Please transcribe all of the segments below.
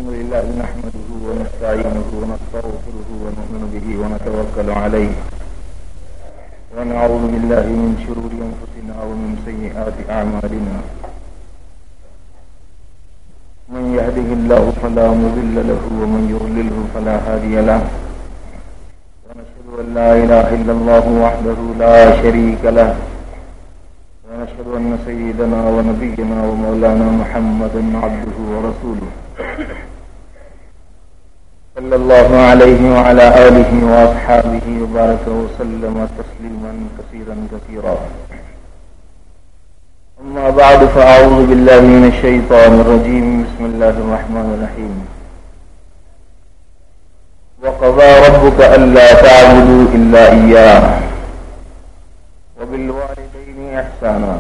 الحمد لله نحمده ونستعينه ونستغفره ونؤمن به ونتوكل عليه ونعوذ بالله من شرور أنفسنا ومن سيئات أعمالنا من يهده الله فلا مضل له ومن يضلله فلا هادي له ونشهد أن لا إله إلا الله وحده لا شريك له ونشهد أن سيدنا ونبينا ومولانا محمدا عبده ورسوله صلى الله عليه وعلى آله وأصحابه وبارك وسلم تسليما كثيرا كثيرا. أما بعد فأعوذ بالله من الشيطان الرجيم. بسم الله الرحمن الرحيم. وقضى ربك ألا تعبدوا إلا إياه وبالوالدين إحسانا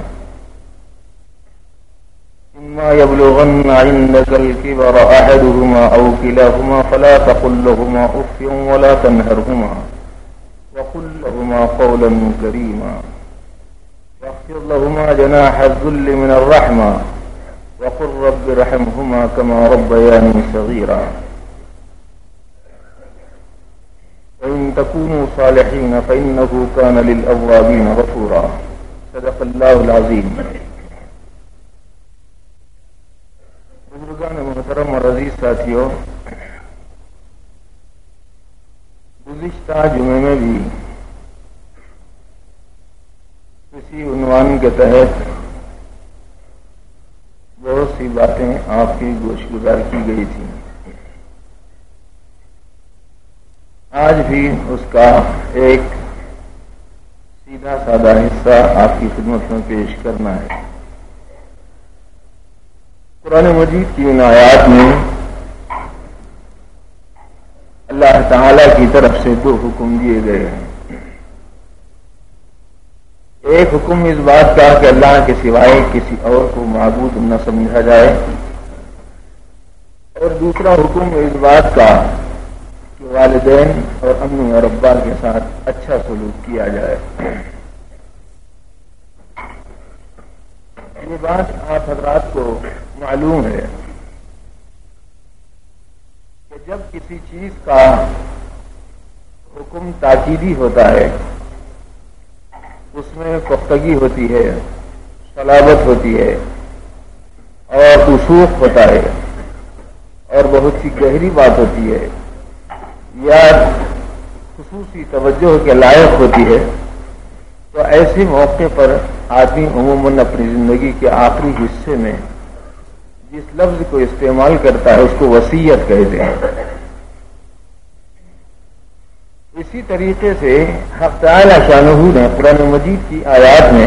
إما يبلغن عندك الكبر أحدهما أو كلاهما فلا تقل لهما أف ولا تنهرهما وقل لهما قولا كريما واخفض لهما جناح الذل من الرحمة وقل رب ارحمهما كما ربياني صغيرا وإن تكونوا صالحين فإنه كان للأوابين غفورا. صدق الله العظيم. بزرگان محترم اور عزیز ساتھیوں، گزشتہ جمعے میں بھی اسی عنوان کے تحت بہت سی باتیں آپ کی گوش گزار کی گئی تھی. آج بھی اس کا ایک سیدھا سادہ حصہ آپ کی خدمت میں پیش کرنا ہے. قرآن مجید کی ان آیات میں اللہ تعالی کی طرف سے دو حکم دیے گئے ہیں. ایک حکم اس بات کا کہ اللہ کے سوائے کسی اور کو معبود نہ سمجھا جائے، اور دوسرا حکم اس بات کا کہ والدین اور امی اور ابا کے ساتھ اچھا سلوک کیا جائے. یہ بات آپ حضرات کو معلوم ہے کہ جب کسی چیز کا حکم تاکیدی ہوتا ہے اس میں پختگی ہوتی ہے، صلابت ہوتی ہے اور وثوق ہوتا ہے اور بہت سی گہری بات ہوتی ہے یا خصوصی توجہ کے لائق ہوتی ہے، تو ایسے موقع پر آدمی عموماً اپنی زندگی کے آخری حصے میں جس لفظ کو استعمال کرتا ہے اس کو وصیت کہتے ہیں. اسی طریقے سے حق تعالی شانہ نے قرآن مجید کی آیات میں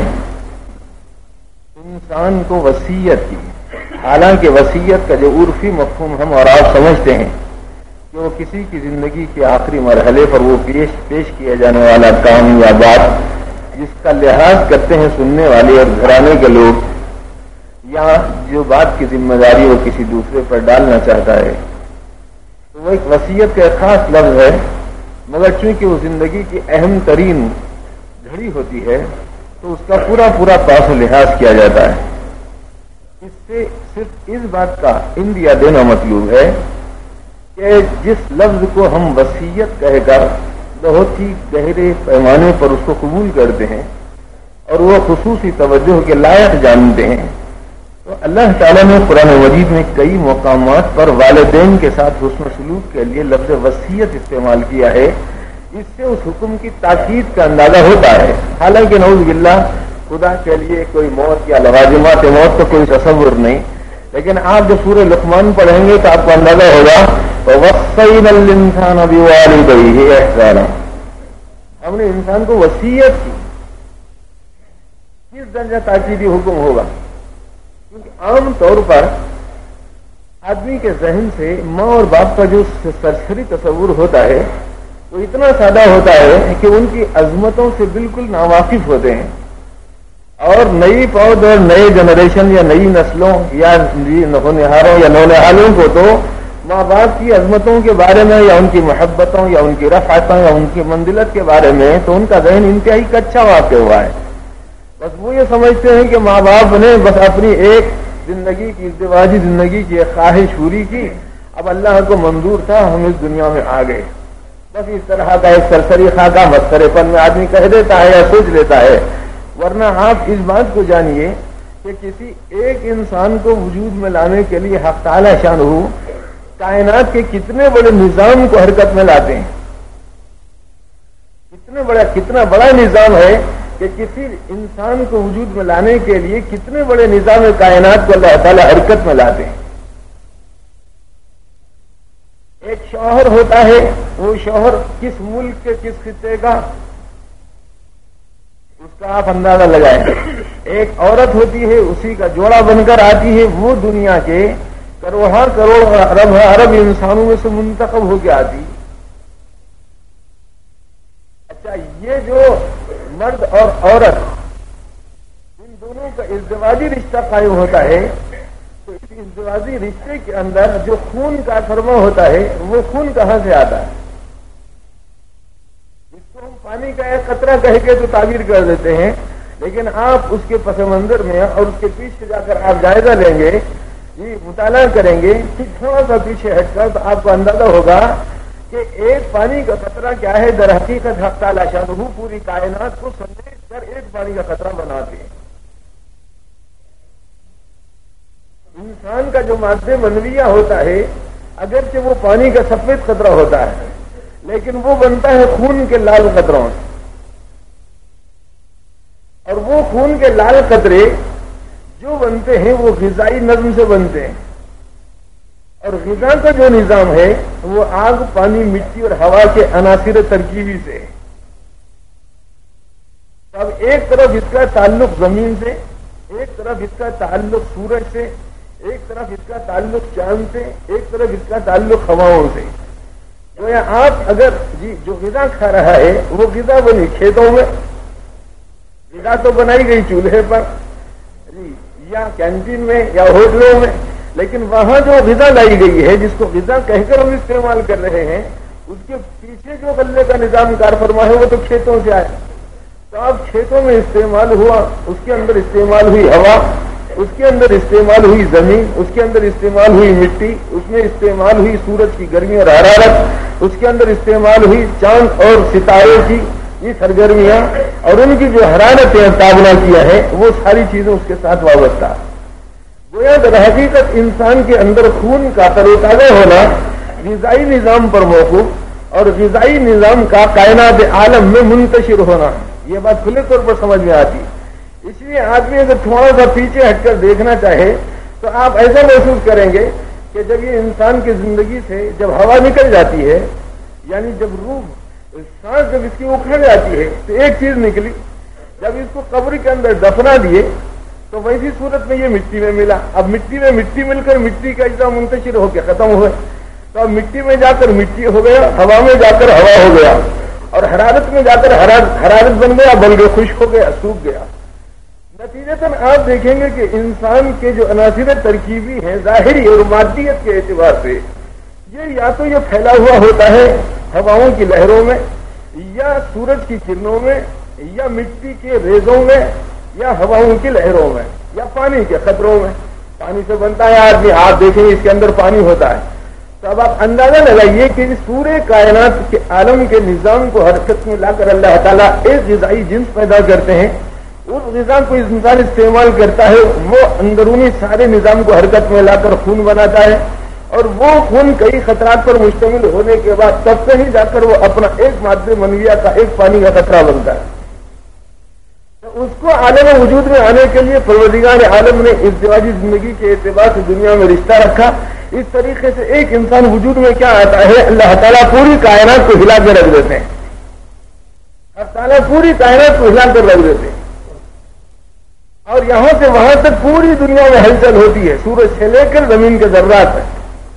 انسان کو وصیت کی. حالانکہ وصیت کا جو عرفی مفہوم ہم اور آپ سمجھتے ہیں کہ وہ کسی کی زندگی کے آخری مرحلے پر وہ پیش کیا جانے والا کام یا بات جس کا لحاظ کرتے ہیں سننے والے اور گھرانے کے لوگ، یا جو بات کی ذمہ داری وہ کسی دوسرے پر ڈالنا چاہتا ہے، تو وہ ایک وصیت کا ایک خاص لفظ ہے. مگر چونکہ وہ زندگی کی اہم ترین گھڑی ہوتی ہے تو اس کا پورا پاس و لحاظ کیا جاتا ہے. اس سے صرف اس بات کا اندیا دینا مطلوب ہے کہ جس لفظ کو ہم وصیت کہہ کر بہت ہی گہرے پیمانے پر اس کو قبول کرتے ہیں اور وہ خصوصی توجہ کے لائق جانتے ہیں، تو اللہ تعالیٰ نے قرآن مجید میں کئی مقامات پر والدین کے ساتھ حسن سلوک کے لیے لفظ وصیت استعمال کیا ہے. اس سے اس حکم کی تاکید کا اندازہ ہوتا ہے. حالانکہ نعوذ باللہ خدا کے لیے کوئی موت یا لوازمات موت کا کوئی تصور نہیں، لیکن آپ جب سورہ لقمان پڑھیں گے تو آپ کو اندازہ ہوگا وَوَصَّيْنَا الْإِنسَانَ بِوَالِدَيْهِ إِحْسَانًا. ہم نے انسان کو وصیت کی. کس درجہ تاکیدی حکم ہوگا؟ کیونکہ عام طور پر آدمی کے ذہن سے ماں اور باپ کا جو سرسری تصور ہوتا ہے وہ اتنا سادہ ہوتا ہے کہ ان کی عظمتوں سے بالکل ناواقف ہوتے ہیں، اور نئی پود اور نئے جنریشن یا نئی نسلوں یا ہونہاروں یا نونہالوں کو تو ماں باپ کی عظمتوں کے بارے میں یا ان کی محبتوں یا ان کی رفعتوں یا ان کی منزلت کے بارے میں تو ان کا ذہن انتہائی کچا واقع ہوا ہے. بس وہ یہ سمجھتے ہیں کہ ماں باپ نے بس اپنی ایک زندگی کی ازدواجی زندگی کی ایک خواہش پوری کی، اب اللہ کو منظور تھا ہم اس دنیا میں آ گئے. بس اس طرح کا ایک سرسری خاکہ مسخرے پن میں آدمی کہہ دیتا ہے یا سوچ لیتا ہے. ورنہ آپ اس بات کو جانیے کہ کسی ایک انسان کو وجود میں لانے کے لیے حق تعالی شان ہو کائنات کے کتنے بڑے نظام کو حرکت میں لاتے ہیں. کتنا بڑا نظام ہے کہ کسی انسان کو وجود میں لانے کے لیے کتنے بڑے نظام کائنات کو اللہ تعالی حرکت میں لاتے ہیں. ایک شوہر ہوتا ہے، وہ شوہر کس ملک کے کس خطے کا اس کا آپ اندازہ لگائیں. ایک عورت ہوتی ہے، اسی کا جوڑا بن کر آتی ہے، وہ دنیا کے کروڑ کروڑ ارب انسانوں میں سے منتخب ہو کے آتی. اچھا، یہ جو مرد اور عورت ان دونوں کا ازدواجی رشتہ قائم ہوتا ہے، تو اس ازدواجی رشتے کے اندر جو خون کا فرما ہوتا ہے وہ خون کہاں سے آتا ہے؟ اس کو ہم پانی کا ایک قطرہ کہہ کے تو تعبیر کر دیتے ہیں، لیکن آپ اس کے پس منظر میں اور اس کے پیچھے جا کر آپ جائزہ لیں گے، مطالعہ کریں گے کہ تھوڑا سا پیچھے ہٹ کر تو آپ کو اندازہ ہوگا کہ ایک پانی کا قطرہ کیا ہے. در حقیقت حق تعالی شانہ پوری کائنات کو سمیٹ کر ایک پانی کا قطرہ بناتے ہیں. انسان کا جو مادہ منویہ ہوتا ہے، اگرچہ وہ پانی کا سفید قطرہ ہوتا ہے، لیکن وہ بنتا ہے خون کے لال قطروں سے. اور وہ خون کے لال قطرے جو بنتے ہیں وہ غذائی نظم سے بنتے ہیں. اور غذا کا جو نظام ہے وہ آگ، پانی، مٹی اور ہوا کے عناصر ترکیبی سے. اب ایک طرف اس کا تعلق زمین سے، ایک طرف اس کا تعلق سورج سے، ایک طرف اس کا تعلق چاند سے، ایک طرف اس کا تعلق ہواؤں سے. جو آپ اگر جو غذا کھا رہا ہے وہ غذا بنی کھیتوں میں، غذا تو بنائی گئی چولہے پر یا کینٹین میں یا ہوٹلوں میں، لیکن وہاں جو غذا لائی گئی ہے جس کو غذا کہہ کر ہم استعمال کر رہے ہیں، اس کے پیچھے جو غلے کا نظام کار فرما ہے وہ تو کھیتوں سے آئے. تو اب کھیتوں میں استعمال ہوا، اس کے اندر استعمال ہوئی ہوا، اس کے اندر استعمال ہوئی زمین، اس کے اندر استعمال ہوئی مٹی، اس میں استعمال ہوئی سورج کی گرمی اور حرارت، اس کے اندر استعمال ہوئی چاند اور ستارے کی یہ سرگرمیاں اور ان کی جو حرارتیں تابنا کیا ہے، وہ ساری چیزیں اس کے ساتھ وابستہ. گویا در حقیقت انسان کے اندر خون کا تر و تازہ ہونا غذائی نظام پر موقوف اور غذائی نظام کا کائنات عالم میں منتشر ہونا، یہ بات کھلے طور پر سمجھ میں آتی. اس لیے آدمی اگر تھوڑا سا پیچھے ہٹ کر دیکھنا چاہے تو آپ ایسا محسوس کریں گے کہ جب یہ انسان کی زندگی سے جب ہوا نکل جاتی ہے، یعنی جب روح سانس جب اس کی اکھڑ جاتی ہے تو ایک چیز نکلی، جب اس کو قبر کے اندر دفنا دیے تو ویسی صورت میں یہ مٹی میں ملا. اب مٹی میں مٹی مل کر مٹی کا اجزا منتشر ہو کے ختم ہوئے، تو اب مٹی میں جا کر مٹی ہو گیا، ہوا میں جا کر ہوا ہو گیا، اور حرارت میں جا کر حرارت بن گیا، بلکہ خشک ہو گیا، سوکھ گیا. نتیجتاً آپ دیکھیں گے کہ انسان کے جو عناصر ترکیبی ہیں ظاہری اور مادیت کے اعتبار سے یہ یا تو یہ پھیلا ہوا ہوتا ہے ہواؤں کی لہروں میں، یا سورج کی کرنوں میں، یا مٹی کے ریزوں میں، یا ہواؤں کی لہروں میں، یا پانی کے قطروں میں. پانی سے بنتا ہے آدمی، آپ دیکھیں اس کے اندر پانی ہوتا ہے. تو اب آپ اندازہ لگائیے کہ اس پورے کائنات کے عالم کے نظام کو حرکت میں لا کر اللہ تعالیٰ ایک غذائی جنس پیدا کرتے ہیں. اس غذا کو انسان استعمال کرتا ہے، وہ اندرونی سارے نظام کو حرکت میں لا کر خون بناتا ہے، اور وہ خون کئی خطرات پر مشتمل ہونے کے بعد تب سے ہی جا کر وہ اپنا ایک مادہ منویہ کا ایک پانی کا قطرہ بنتا ہے. تو اس کو عالم وجود میں آنے کے لیے پروردگار عالم نے ازدواجی زندگی کے اعتبار سے دنیا میں رشتہ رکھا. اس طریقے سے ایک انسان وجود میں کیا آتا ہے، اللہ تعالیٰ پوری کائنات کو ہلا کے رکھ دیتے ہیں. اللہ تعالیٰ پوری کائنات کو ہلا کر رکھ دیتے ہیں، اور یہاں سے وہاں تک پوری دنیا میں ہلچل ہوتی ہے، سورج سے لے کر زمین کے ذرات تک.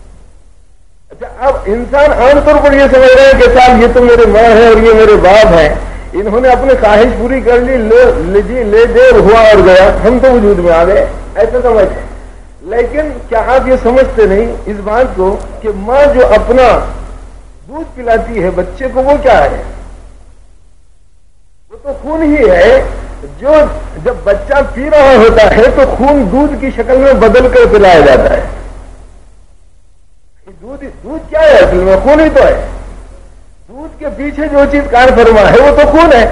اچھا، اب انسان عام طور پر یہ سمجھ رہے ہیں کہ صاحب یہ تو میرے ماں ہیں اور یہ میرے باپ ہیں، انہوں نے اپنی خواہش پوری کر لی، لے دیر ہوا اور گیا، ہم تو وجود میں آ گئے، ایسا سمجھتے ہیں. لیکن کیا آپ یہ سمجھتے نہیں اس بات کو کہ ماں جو اپنا دودھ پلاتی ہے بچے کو، وہ کیا ہے؟ وہ تو خون ہی ہے. جو جب بچہ پی رہا ہوتا ہے تو خون دودھ کی شکل میں بدل کر پلایا جاتا ہے. دودھ शक्ल में, खून ही तो है। दूध के पीछे जो चीज कार फरमा है वो तो खून है।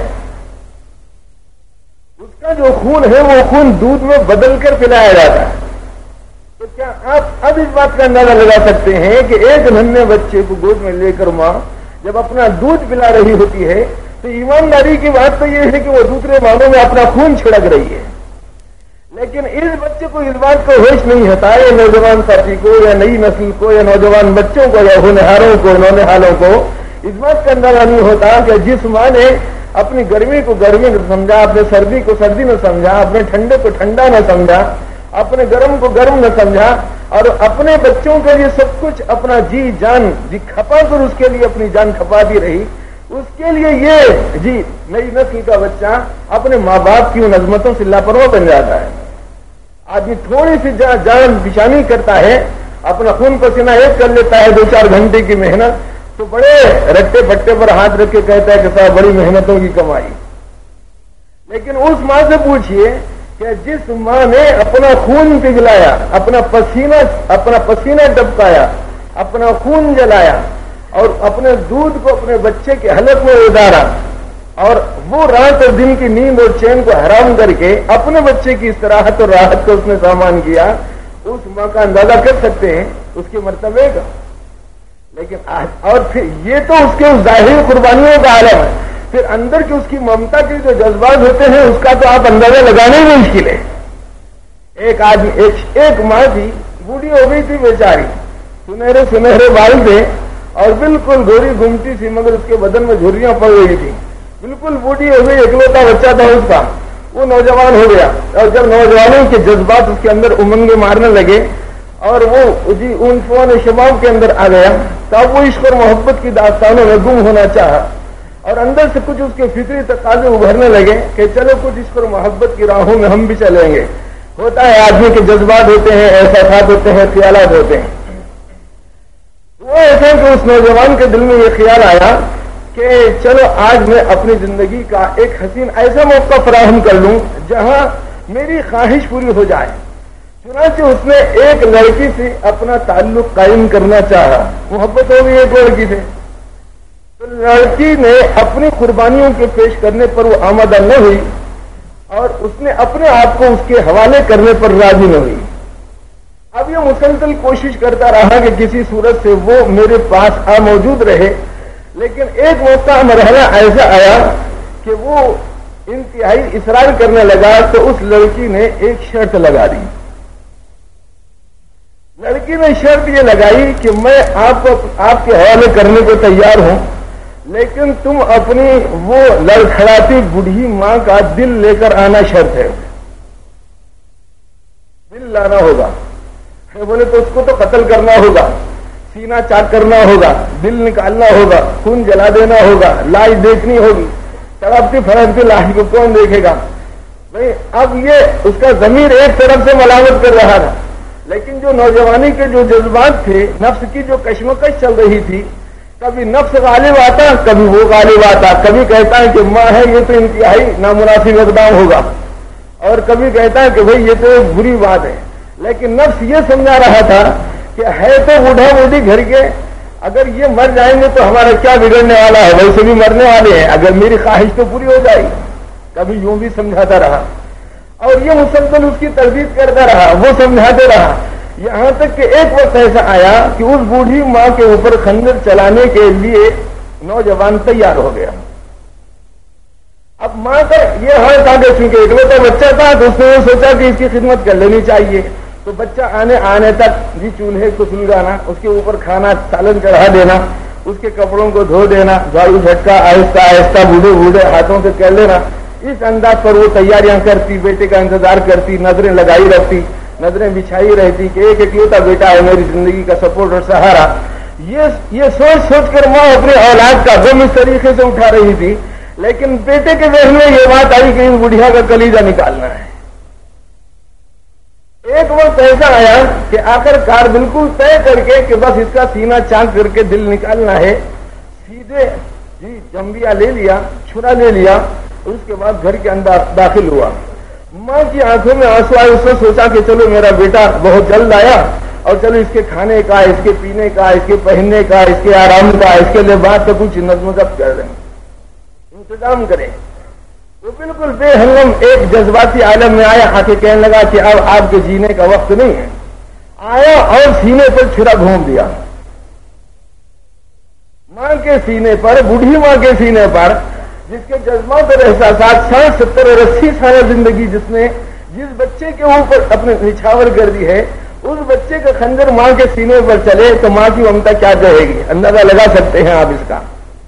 उसका जो खून है वो खून दूध में बदल कर पिलाया जाता है। तो क्या आप अब इस बात का अंदाजा लगा सकते हैं कि एक नन्हे बच्चे को गोद में लेकर मां जब अपना दूध पिला रही होती है तो ईमानदारी की बात तो ये है कि वो दूसरे मांगों में अपना खून छिड़क रही है। लेकिन इस बच्चे को इस बात का होश नहीं होता, या नौजवान साथी को या नई नस्ल को या नौजवान बच्चों को या होनहारों को नौनिहालों को इस बात का अंदाजा नहीं होता कि जिस मां ने अपनी गर्मी को गर्मी न समझा, अपने सर्दी को सर्दी न समझा, अपने ठंडे को ठंडा न समझा, अपने गर्म को गर्म न समझा और अपने बच्चों के लिए सब कुछ अपना जी जान जी खपा कर उसके लिए अपनी जान खपाती रही, उसके लिए ये जी नई नस्ल का बच्चा अपने माँ बाप की उन अजमतों से लापरवाह बन जाता है। आदमी थोड़ी सी जान बिछानी करता है, अपना खून पसीना एक कर लेता है 2-4 घंटे की मेहनत, तो बड़े रट्टे पट्टे पर हाथ रख के कहता है कि साहब बड़ी मेहनतों की कमाई। लेकिन उस माँ से पूछिए कि जिस माँ ने अपना खून पिघलाया, अपना पसीना टपकाया, अपना खून जलाया और अपने दूध को अपने बच्चे के हलक में उतारा और वो रात और दिन की नींद और चैन को हराम करके अपने बच्चे की istirahat और राहत को उसने सामान किया, उस माँ का अंदाजा कर सकते हैं उसके मर्तबे का। लेकिन आज और फिर ये तो उसके उस जाहिर कुर्बानियों का आलम है, फिर अंदर के उसकी ममता के जो जज्बात होते हैं उसका तो आप अंदाजा लगाने में मुश्किल है। एक आदमी एक माँ थी, बूढ़ी हो गई थी बेचारी, सुनहरे सुनहरे बाल थे और बिल्कुल गोरी घूमती थी, मगर उसके बदन में झुर्रियां पड़ गई थी, बिल्कुल बूढ़ी हो गई, इकलौता बच्चा था उसका, वो नौजवान हो गया और जब नौजवानों के जज्बात उसके अंदर उमंगे मारने लगे और वो जी उन शबाब के अंदर आ गया, तब वो इश्क और मोहब्बत की दास्तानों में गुम होना चाहा और अंदर से कुछ उसके फिक्री तकाजे उभरने लगे कि चलो कुछ इश्क और मोहब्बत की राहों में हम भी चलेंगे। होता है आदमी के जज्बात होते हैं, एहसास होते हैं, ख्यालात होते हैं। वो ऐसा कि उस नौजवान के दिल में ये ख्याल आया कि चलो आज मैं अपनी जिंदगी का एक हसीन ऐसा मौका फराहम कर लूं जहां मेरी ख्वाहिश पूरी हो जाए। चुनांचे उसने एक लड़की से अपना ताल्लुक कायम करना चाहा, मोहब्बत हो गई एक लड़की से, तो लड़की ने अपनी कुर्बानियों के पेश करने पर वो आमादा न हुई और उसने अपने आप को उसके हवाले करने पर राजी न हुई। अब ये मुसलसल कोशिश करता रहा कि किसी सूरत से वो मेरे पास आ मौजूद रहे, लेकिन एक मौका मरहला ऐसा आया कि वो इंतहाई इसरार करने लगा, तो उस लड़की ने एक शर्त लगा दी। लड़की ने शर्त ये लगाई कि मैं आपको आपके हवाले करने को तैयार हूं, लेकिन तुम अपनी वो लड़खड़ाती बूढ़ी मां का दिल लेकर आना शर्त है, दिल लाना होगा। बोले तो उसको तो कत्ल करना होगा, सीना चाक करना होगा, दिल निकालना होगा, खून जला देना होगा, लाश देखनी होगी, तड़पती फड़कती लाश को कौन देखेगा भाई। अब ये उसका ज़मीर एक तरफ से मलामत कर रहा था, लेकिन जो नौजवानी के जो जज्बात थे, नफ्स की जो कश्मकश चल रही थी, कभी नफ्स गालिब आता, कभी वो गालिब आता, कभी कहता है कि माँ है ये तो इंतहाई नामुनासिब इक़दाम होगा, और कभी कहता है कि भाई ये तो एक बुरी बात है। लेकिन नफ्स ये समझा रहा था कि है तो बूढ़ा बूढ़ी घर के, अगर ये मर जाएंगे तो हमारा क्या बिगड़ने वाला है, वैसे भी मरने वाले हैं, अगर मेरी ख्वाहिश तो पूरी हो जाएगी। कभी यूं भी समझाता रहा और ये मुसलसल उसकी तरदीद करता रहा, वो समझाते रहा, यहां तक कि एक वक्त ऐसा आया कि उस बूढ़ी मां के ऊपर खंजर चलाने के लिए नौजवान तैयार हो गया। अब मां का ये हाल था कि चूंकि इकलौता बच्चा था तो उसने सोचा कि इसकी खिदमत कर लेनी चाहिए, तो बच्चा आने तक जी चूल्हे को सुलगाना, उसके ऊपर खाना सालन चढ़ा देना, उसके कपड़ों को धो देना, झाड़ू झटका आहिस्ता आहिस्ता बूढ़े बूढ़े हाथों से कर लेना, इस अंदाज पर वो तैयारियां करती, बेटे का इंतजार करती, नजरें लगाई रखती, नजरें बिछाई रहती कि एक इकलौता बेटा है मेरी जिंदगी का सपोर्ट और सहारा। ये सोच सोच कर मां अपने औलाद का गम इस तरीके से उठा रही थी, लेकिन बेटे के जहन में ये बात आई कि इस बुढ़िया का कलीजा निकालना है। एक वक्त ऐसा आया कि आखिरकार बिल्कुल तय करके कि बस इसका सीना चाक करके दिल निकालना है, सीधे जी जंबिया ले लिया, छुरा ले लिया, उसके बाद घर के अंदर दाखिल हुआ। मां की आंखों में आंसू आए, उसने सोचा कि चलो मेरा बेटा बहुत जल्द आया اور چلو اس کے کھانے کا، اس کے پینے کا، اس کے پہننے کا، اس کے آرام کا، اس کے لباس کا کچھ نظم و ضبط کر دیں، انتظام کریں. وہ بالکل بے ہنگم ایک جذباتی عالم میں آیا، آ کے کہنے لگا کہ اب آپ کے جینے کا وقت نہیں ہے. آیا اور سینے پر چھرا گھوم دیا، ماں کے سینے پر، بوڑھی ماں کے سینے پر، جس کے جذبات اور احساسات 60 70 اور 80 سال زندگی جس بچے کے اوپر اپنے نچھاور کر دی ہے، اس بچے کا خنجر ماں کے سینے پر چلے تو ماں کی ممتا کیا کہے گی؟ اندازہ لگا سکتے ہیں آپ اس کا.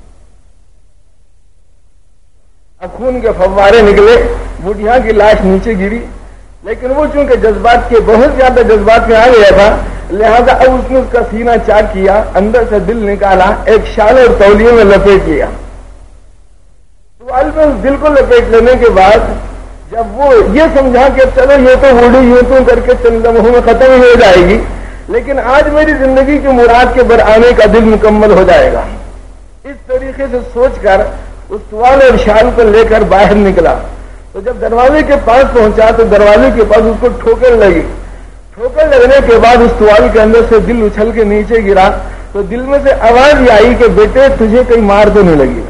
اب خون کے فوارے نکلے، بوڑھیا کی لاش نیچے گری، لیکن وہ چونکہ جذبات کے بہت زیادہ جذبات میں آ گیا تھا، لہذا اب اس نے اس کا سینہ چاک کیا، اندر سے دل نکالا، ایک شال اور تولیے میں لپیٹ لیا. تو اس دل کو لپیٹ لینے کے بعد جب وہ یہ سمجھا کہ چلو یہ تو بوڑھی یوں تو کر کے چند لمحوں میں ختم ہو جائے گی، لیکن آج میری زندگی کی مراد کے برآنے کا دل مکمل ہو جائے گا، اس طریقے سے سوچ کر اس توال اور شال کو لے کر باہر نکلا. تو جب دروازے کے پاس پہنچا تو دروازے کے پاس اس کو ٹھوکر لگی. ٹھوکر لگنے کے بعد اس توال کے اندر سے دل اچھل کے نیچے گرا تو دل میں سے آواز یہ آئی کہ بیٹے تجھے کہیں مار تو نہیں لگی،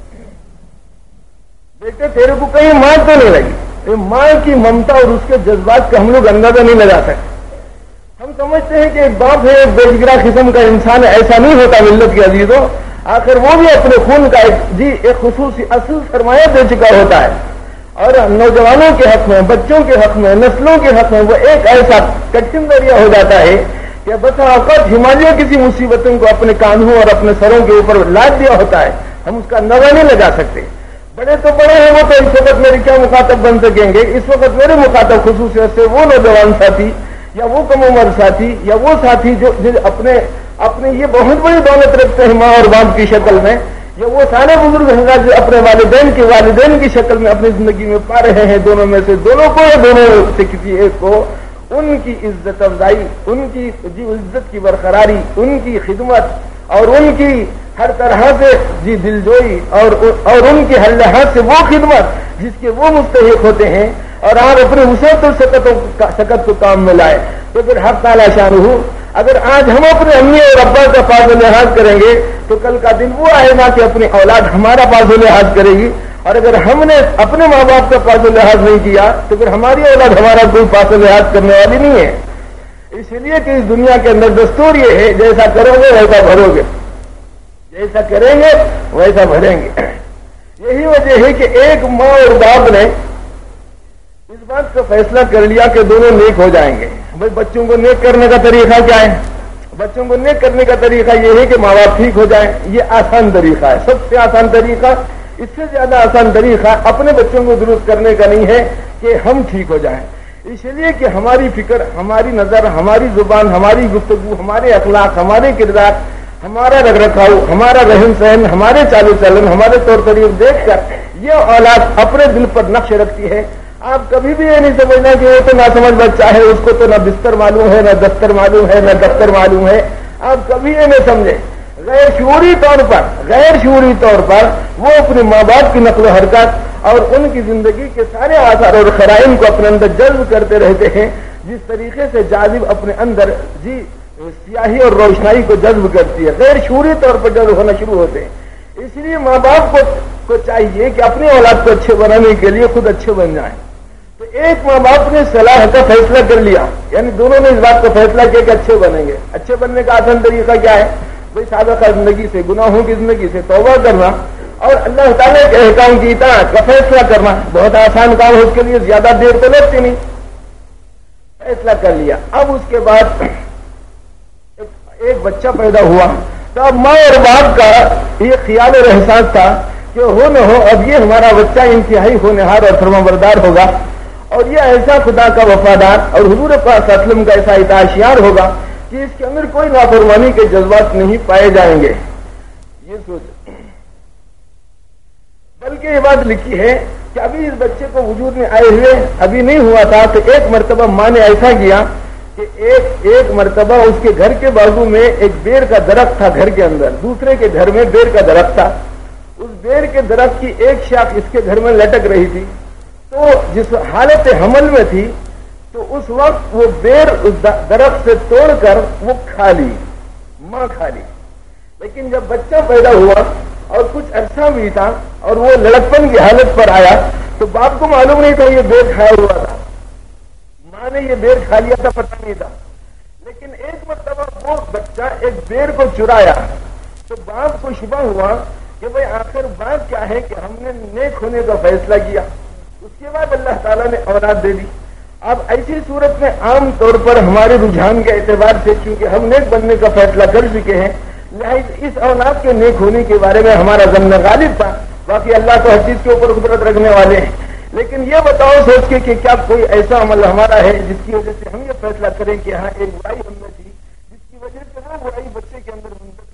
بیٹے تیرے کو کہیں مار تو نہیں لگی. ماں کی ممتا اور اس کے جذبات کا ہم لوگ اندازہ نہیں لگا سکتے. ہم سمجھتے ہیں کہ ایک باپ ہے، ایک بیچگرا قسم کا انسان ہے، ایسا نہیں ہوتا ملت کے عزیزوں. آخر وہ بھی اپنے خون کا ایک خصوصی اصل سرمایہ دے چکا ہوتا ہے، اور نوجوانوں کے حق میں، بچوں کے حق میں، نسلوں کے حق میں وہ ایک ایسا کٹھن ذریعہ ہو جاتا ہے کہ بسا اوقات ہمالیہ کسی مصیبتوں کو اپنے کاندھوں اور اپنے سروں کے اوپر لاد دیا ہوتا ہے. ہم اس کا اندازہ نہیں لگا سکتے. بڑے تو بڑے ہیں، وہ تو اس وقت میرے کیا مخاطب بن سکیں گے؟ اس وقت میرے مخاطب خصوصیت سے وہ نوجوان ساتھی یا وہ کم عمر ساتھی یا وہ ساتھی جو اپنے یہ بہت بڑی دولت رکھتے ہیں ماں اور باپ کی شکل میں، یا وہ سارے بزرگ ہیں جو اپنے والدین کی شکل میں اپنی زندگی میں پا رہے ہیں. دونوں میں سے دونوں کو یا دونوں سے کسی ایک کو ان کی عزت افزائی، ان کی عزت کی برقراری، ان کی خدمت اور ان کی ہر طرح سے دلجوئی اور ان کی ہر لحاظ سے وہ خدمت جس کے وہ مستحق ہوتے ہیں، اور آپ اپنے وسعت اور سکت کو کام میں لائے. تو پھر حق تعالی شانہ اگر آج ہم اپنے امی اور ابا کا پاس و لحاظ کریں گے تو کل کا دن وہ آئے گا کہ اپنی اولاد ہمارا پاس و لحاظ کرے گی، اور اگر ہم نے اپنے ماں باپ کا پاس و لحاظ نہیں کیا تو پھر ہماری اولاد ہمارا کوئی پاس و لحاظ کرنے والی نہیں ہے. اس لیے کہ اس دنیا کے اندر دستور یہ ہے جیسا کرو گے ویسا بھرو گے، جیسا کریں گے ویسا بھریں گے. یہی وجہ ہے کہ ایک ماں اور باپ نے اس بات کا فیصلہ کر لیا کہ دونوں نیک ہو جائیں گے. بھائی بچوں کو نیک کرنے کا طریقہ کیا ہے؟ بچوں کو نیک کرنے کا طریقہ یہ ہے کہ ماں باپ ٹھیک ہو جائیں. یہ آسان طریقہ ہے، سب سے آسان طریقہ. اس سے زیادہ آسان طریقہ اپنے بچوں کو درست کرنے کا نہیں ہے کہ ہم ٹھیک ہو جائیں. اس لیے کہ ہماری فکر، ہماری نظر، ہماری زبان، ہماری گفتگو، ہمارے اخلاق، ہمارے کردار، ہمارا رکھ رکھاؤ، ہمارا رہن سہن، ہمارے چال و چلن، ہمارے طور طریقے دیکھ کر یہ اولاد اپنے دل پر نقش رکھتی ہے. آپ کبھی بھی یہ نہیں سمجھنا کہ وہ تو ناسمجھ بچہ ہے، اس کو تو نہ بستر معلوم ہے، نہ دفتر معلوم ہے، نہ دفتر معلوم ہے. آپ کبھی یہ نہیں سمجھے. غیر شعوری طور پر وہ اپنے ماں باپ کی نقل و حرکت اور ان کی زندگی کے سارے آثار اور خرائم کو اپنے اندر جذب کرتے رہتے ہیں، جس طریقے سے جاذب اپنے اندر سیاہی اور روشنائی کو جذب کرتی ہے. غیر شعوری طور پر جذب ہونا شروع ہوتے ہیں. اس لیے ماں باپ کو چاہیے کہ اپنی اولاد کو اچھے بنانے کے لیے خود اچھے بن جائیں. تو ایک ماں باپ نے صلاح کا فیصلہ کر لیا، یعنی دونوں نے اس بات کا فیصلہ کیا کہ اچھے بنیں گے. اچھے بننے کا آسان طریقہ کیا ہے؟ بھائی سابقہ زندگی سے، گناہوں کی زندگی سے توبہ کرنا اور اللہ تعالیٰ کے احکام کی اطاعت کا فیصلہ کرنا. بہت آسان کام ہے، اس کے لیے زیادہ دیر تو لگتی نہیں. فیصلہ کر لیا. اب اس کے بعد ایک بچہ پیدا ہوا تو اب ماں اور باپ کا یہ خیال اور احساس تھا کہ ہو نہ ہو اب یہ ہمارا بچہ انتہائی ہونہار اور فرمانبردار ہوگا، اور یہ ایسا خدا کا وفادار اور حضور پاک صلی اللہ علیہ وسلم کا ایسا اطاعتیار ہوگا کہ اس کے اندر کوئی نافرمانی کے جذبات نہیں پائے جائیں گے. یہ سوچ، بلکہ یہ بات لکھی ہے کہ ابھی اس بچے کو وجود میں آئے ہوئے ابھی نہیں ہوا تھا تو ایک مرتبہ ماں نے ایسا کیا کہ ایک مرتبہ اس کے گھر کے بازو میں ایک بیر کا درخت تھا گھر کے اندر، دوسرے کے گھر میں بیر کا درخت تھا. اس بیر کے درخت کی ایک شاخ اس کے گھر میں لٹک رہی تھی. تو جس حالت حمل میں تھی تو اس وقت وہ بیر درخت سے توڑ کر وہ کھا لی، ماں کھا لی. لیکن جب بچہ پیدا ہوا اور کچھ عرصہ بیتا اور وہ لڑکپن کی حالت پر آیا تو باپ کو معلوم نہیں تھا یہ بیر کھایا ہوا تھا، ماں نے یہ بیر کھا لیا تھا، پتہ نہیں تھا. لیکن ایک مرتبہ وہ بچہ ایک بیر کو چرایا تو باپ کو شبہ ہوا کہ بھئی آخر بات کیا ہے کہ ہم نے نیک ہونے کا فیصلہ کیا. اس کے بعد اللہ تعالیٰ نے اولاد دے دی. اب ایسی صورت میں عام طور پر ہمارے رجحان کے اعتبار سے چونکہ ہم نیک بننے کا فیصلہ کر چکے ہیں، لہٰذا اس اولاد کے نیک ہونے کے بارے میں ہمارا ظن غالب تھا. باقی اللہ تو ہر چیز کے اوپر قدرت رکھنے والے ہیں. لیکن یہ بتاؤ سوچ کے کہ کیا کوئی ایسا عمل ہمارا ہے جس کی وجہ سے ہم یہ فیصلہ کریں کہ ہاں ایک برائی ہم میں تھی جس کی وجہ سے وہ برائی بچے کے اندر منتقل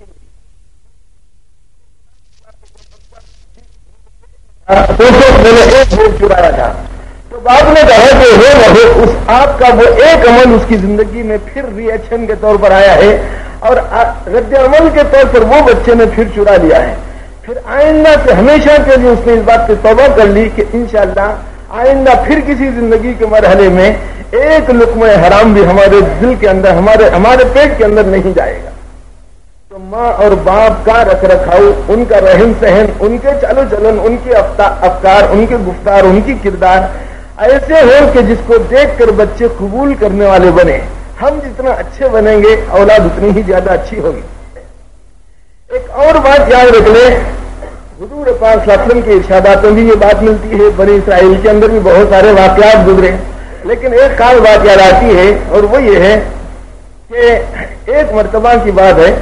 ہوئی. میں نے ایک بیر چرایا تھا تو باپ نے کہا کہ ہو نہ ہو اس آپ کا وہ ایک عمل اس کی زندگی میں پھر ری ایکشن کے طور پر آیا ہے اور رد عمل کے طور پر وہ بچے نے پھر چرا لیا ہے. پھر آئندہ سے ہمیشہ کے لیے اس نے اس بات کی توبہ کر لی کہ انشاءاللہ آئندہ پھر کسی زندگی کے مرحلے میں ایک لقمہ حرام بھی ہمارے دل کے اندر ہمارے پیٹ کے اندر نہیں جائے گا. تو ماں اور باپ کا رکھ رکھاؤ، ان کا رہن سہن، ان کے چلو چلن، ان کے افکار، ان کے گفتار، ان کی کردار ایسے ہو کہ جس کو دیکھ کر بچے قبول کرنے والے بنے. ہم جتنا اچھے بنیں گے اولاد اتنی ہی زیادہ اچھی ہوگی. ایک اور بات یاد رکھ لیں، حضور پاک صلی اللہ علیہ وسلم کے ارشادات میں بھی یہ بات ملتی ہے، بنی اسرائیل کے اندر بھی بہت سارے واقعات گزرے، لیکن ایک خاص بات یاد آتی ہے اور وہ یہ ہے کہ ایک مرتبہ کی بات ہے،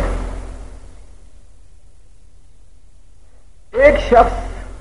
ایک شخص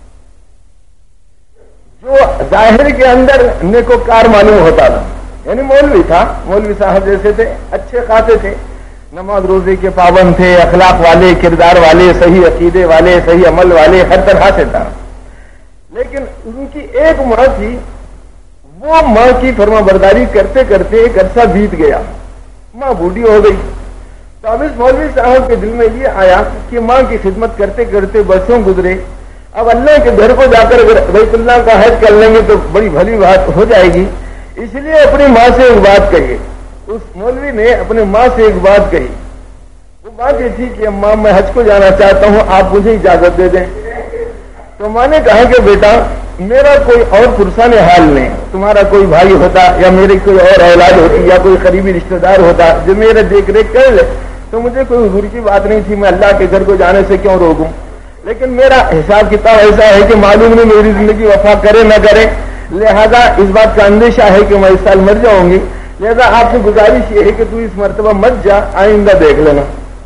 جو ظاہر کے اندر نیکوکار معلوم ہوتا تھا، یعنی مولوی تھا، مولوی صاحب جیسے تھے، اچھے خاصے تھے، نماز روزے کے پابند تھے، اخلاق والے، کردار والے، صحیح عقیدے والے، صحیح عمل والے، ہر طرح سے تھا. لیکن ان کی ایک ماں تھی، وہ ماں کی فرما برداری کرتے کرتے ایک عرصہ بیت گیا، ماں بوڑھی ہو گئی. تو اب اس مولوی صاحب کے دل میں یہ آیا کہ ماں کی خدمت کرتے کرتے برسوں گزرے، اب اللہ کے گھر کو جا کر اگر بیت اللہ کا حج کر لیں گے تو بڑی بھلی بات ہو جائے گی. اس لیے اپنی ماں سے ایک بات کہی. اس مولوی نے اپنے ماں سے ایک بات کہی. وہ بات یہ تھی کہ ماں میں حج کو جانا چاہتا ہوں، آپ مجھے اجازت دے دیں. تو ماں نے کہا کہ بیٹا میرا کوئی اور پرسان حال نہیں، تمہارا کوئی بھائی ہوتا یا میری کوئی اور اولاد ہوتی یا کوئی قریبی رشتہ دار ہوتا جو میرے دیکھ ریکھ کر لے تو مجھے کوئی حضور کی بات نہیں تھی، میں اللہ کے گھر کو جانے سے کیوں روکوں. لیکن میرا حساب کتاب ایسا ہے کہ معلوم نہیں میری زندگی وفا کرے نہ کرے، لہذا اس بات کا اندیشہ ہے کہ میں اس سال مر جاؤں گی، لہذا آپ سے گزارش یہ ہے کہ تو اس مرتبہ مت جا، آئندہ دیکھ لینا.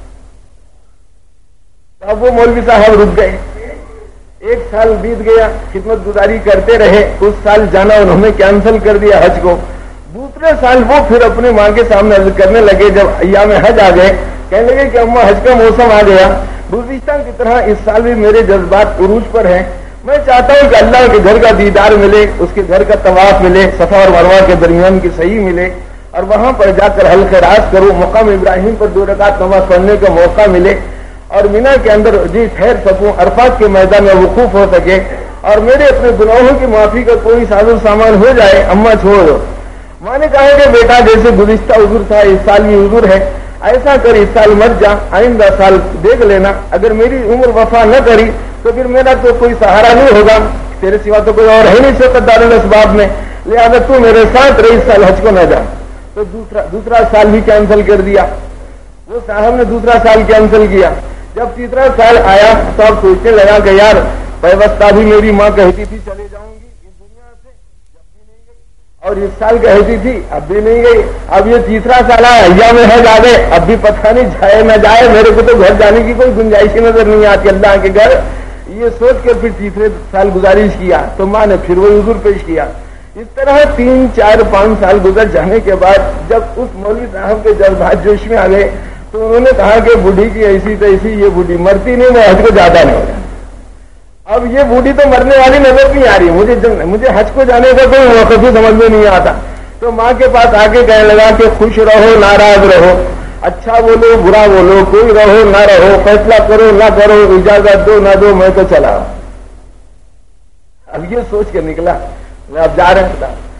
اب وہ مولوی صاحب رک گئے. ایک سال بیت گیا، خدمت گزاری کرتے رہے، اس سال جانا انہوں نے کینسل کر دیا حج کو. دوسرے سال وہ پھر اپنے ماں کے سامنے عرض کرنے لگے، جب ایام حج آ گئے، کہنے لگے کہ اماں حج کا موسم آ گیا، گزشتہ کی طرح اس سال بھی میرے جذبات عروج پر ہیں، میں چاہتا ہوں کہ اللہ کے گھر کا دیدار ملے، اس کے گھر کا طواف ملے، صفا اور مروہ کے درمیان کی صحیح ملے اور وہاں پر جا کر حلق راز کروں، مقام ابراہیم پر 2 رکعت نماز پڑھنے کا موقع ملے اور مینا کے اندر ٹھہر سکوں، عرفات کے میدان میں وقوف ہو سکے اور میرے اپنے گناہوں کی معافی کا کوئی ساز و سامان ہو جائے. اماں چھوڑ دو. ماں نے کہا کہ بیٹا جیسے گزشتہ عذر تھا اس سال بھی عذر ہے، ایسا کر اس سال مت جا، آئندہ سال دیکھ لینا، اگر میری عمر وفا نہ کری تو پھر میرا تو کوئی سہارا نہیں ہوگا، تیرے سوا تو کوئی اور ہے نہیں شوکت دار الاسباب میں، لہذا تو میرے ساتھ رہے، اس سال حج کو نہ جا. تو دوسرا سال بھی کینسل کر دیا. وہ صاحب نے دوسرا سال کینسل کیا. جب تیسرا سال آیا تو اب سوچنے لگا کہ یار پیوستہ بھی میری ماں کہتی تھی چلے جاؤں گی اس دنیا سے، جب بھی نہیں گئی، اور اس سال کہتی تھی اب بھی نہیں گئی. اب یہ تیسرا سال آیا، ایام حج آ گئے، اب بھی پتہ نہیں جائے نہ جائے، میرے کو تو گھر جانے کی کوئی گنجائش ہی نظر نہیں آتی اللہ کے گھر. یہ سوچ کر پھر تیسرے سال گزارش کیا تو ماں نے پھر وہ عذر پیش کیا. اس طرح 3 4 5 سال گزر جانے کے بعد جب اس مولوی صاحب کے جذبات جوش میں آ گئے تو انہوں نے کہا کہ بوڑھی کی ایسی تیسی، یہ بوڑھی مرتی نہیں، میں حج کو جاتا نہیں ہوگا. اب یہ بوڑھی تو مرنے والی نظر نہیں آ رہی، مجھے حج کو جانے کا کوئی موقف ہی سمجھ میں نہیں آتا. تو ماں کے پاس آ کے کہنے لگا کہ خوش رہو ناراض رہو، اچھا بولو برا بولو، کوئی رہو نہ رہو، فیصلہ کرو نہ کرو، اجازت دو نہ دو، میں تو چلا. اب یہ سوچ کے نکلا میں اب جا رہا تھا. تو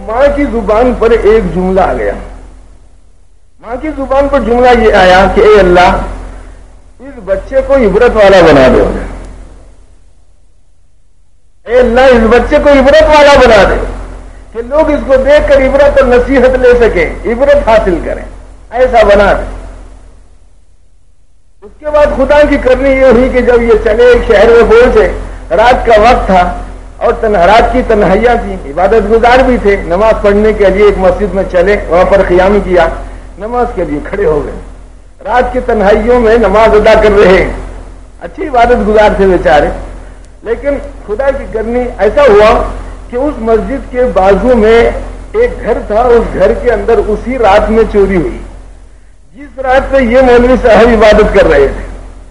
ماں کی زبان پر ایک جملہ آ گیا. ماں کی زبان پر جملہ یہ آیا کہ اے اللہ اس بچے کو عبرت والا بنا دو. اے اللہ اس بچے کو عبرت والا بنا دے کہ لوگ اس کو دیکھ کر عبرت اور نصیحت لے سکیں, عبرت حاصل کریں, ایسا بنا دے. اس کے بعد خدا کی کرنی یہ ہوئی کہ جب یہ چلے ایک شہر میں پہنچے, رات کا وقت تھا اور رات کی تنہائیاں تھیں, عبادت گزار بھی تھے, نماز پڑھنے کے لیے ایک مسجد میں چلے, وہاں پر قیام کیا, نماز کے لیے کھڑے ہو گئے. رات کی تنہائیوں میں نماز ادا کر رہے ہیں, اچھی عبادت گزار تھے بیچارے. لیکن خدا کی کرنی ایسا ہوا کہ اس مسجد کے بازو میں ایک گھر تھا, اس گھر کے اندر اسی رات میں چوری ہوئی, جس رات میں یہ مولوی صاحب عبادت کر رہے تھے.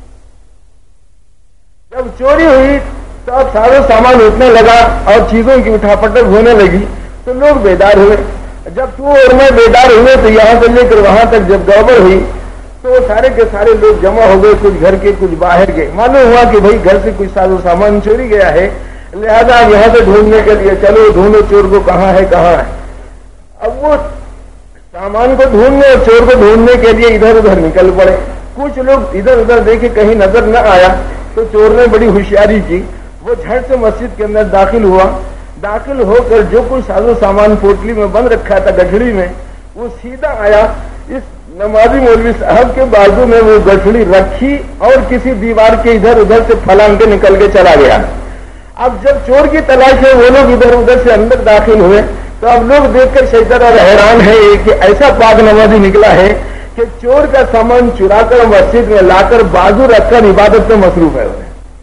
جب چوری ہوئی تو اب سارا سامان اٹھنے لگا اور چیزوں کی اٹھا پٹک ہونے لگی تو لوگ بیدار ہوئے. جب تو اور میں بیدار ہوئے تو یہاں سے لے کر وہاں تک جب گڑبڑ ہوئی تو سارے کے سارے لوگ جمع ہو گئے, کچھ گھر کے کچھ باہر گئے. معلوم ہوا کہ بھائی گھر سے کچھ ساز و سامان چوری گیا ہے, لہذا یہاں سے ڈھونڈنے کے لیے چلو ڈھونڈو چور کو کہاں ہے کہاں ہے. اب وہ سامان کو ڈھونڈنے اور چور کو ڈھونڈنے کے لیے ادھر ادھر نکل پڑے. کچھ لوگ ادھر ادھر دیکھے کہیں نظر نہ آیا تو چور نے بڑی ہوشیاری کی, وہ جھٹ سے مسجد کے اندر داخل ہوا. داخل ہو کر جو کچھ ساز و سامان پوٹلی میں بند رکھا تھا گٹھڑی میں, وہ سیدھا آیا اس نمازی مولوی صاحب کے بازو میں وہ گٹھڑی رکھی اور کسی دیوار کے ادھر ادھر سے پھلانگ کے نکل کے چلا گیا. اب جب چور کی تلاش ہے وہ لوگ ادھر ادھر سے اندر داخل ہوئے تو اب لوگ دیکھ کر شیطان اور حیران ہے کہ ایسا پاک نمازی نکلا ہے کہ چور کا سامان چرا کر مسجد میں لا کر بازو رکھ کر عبادت میں مصروف ہے.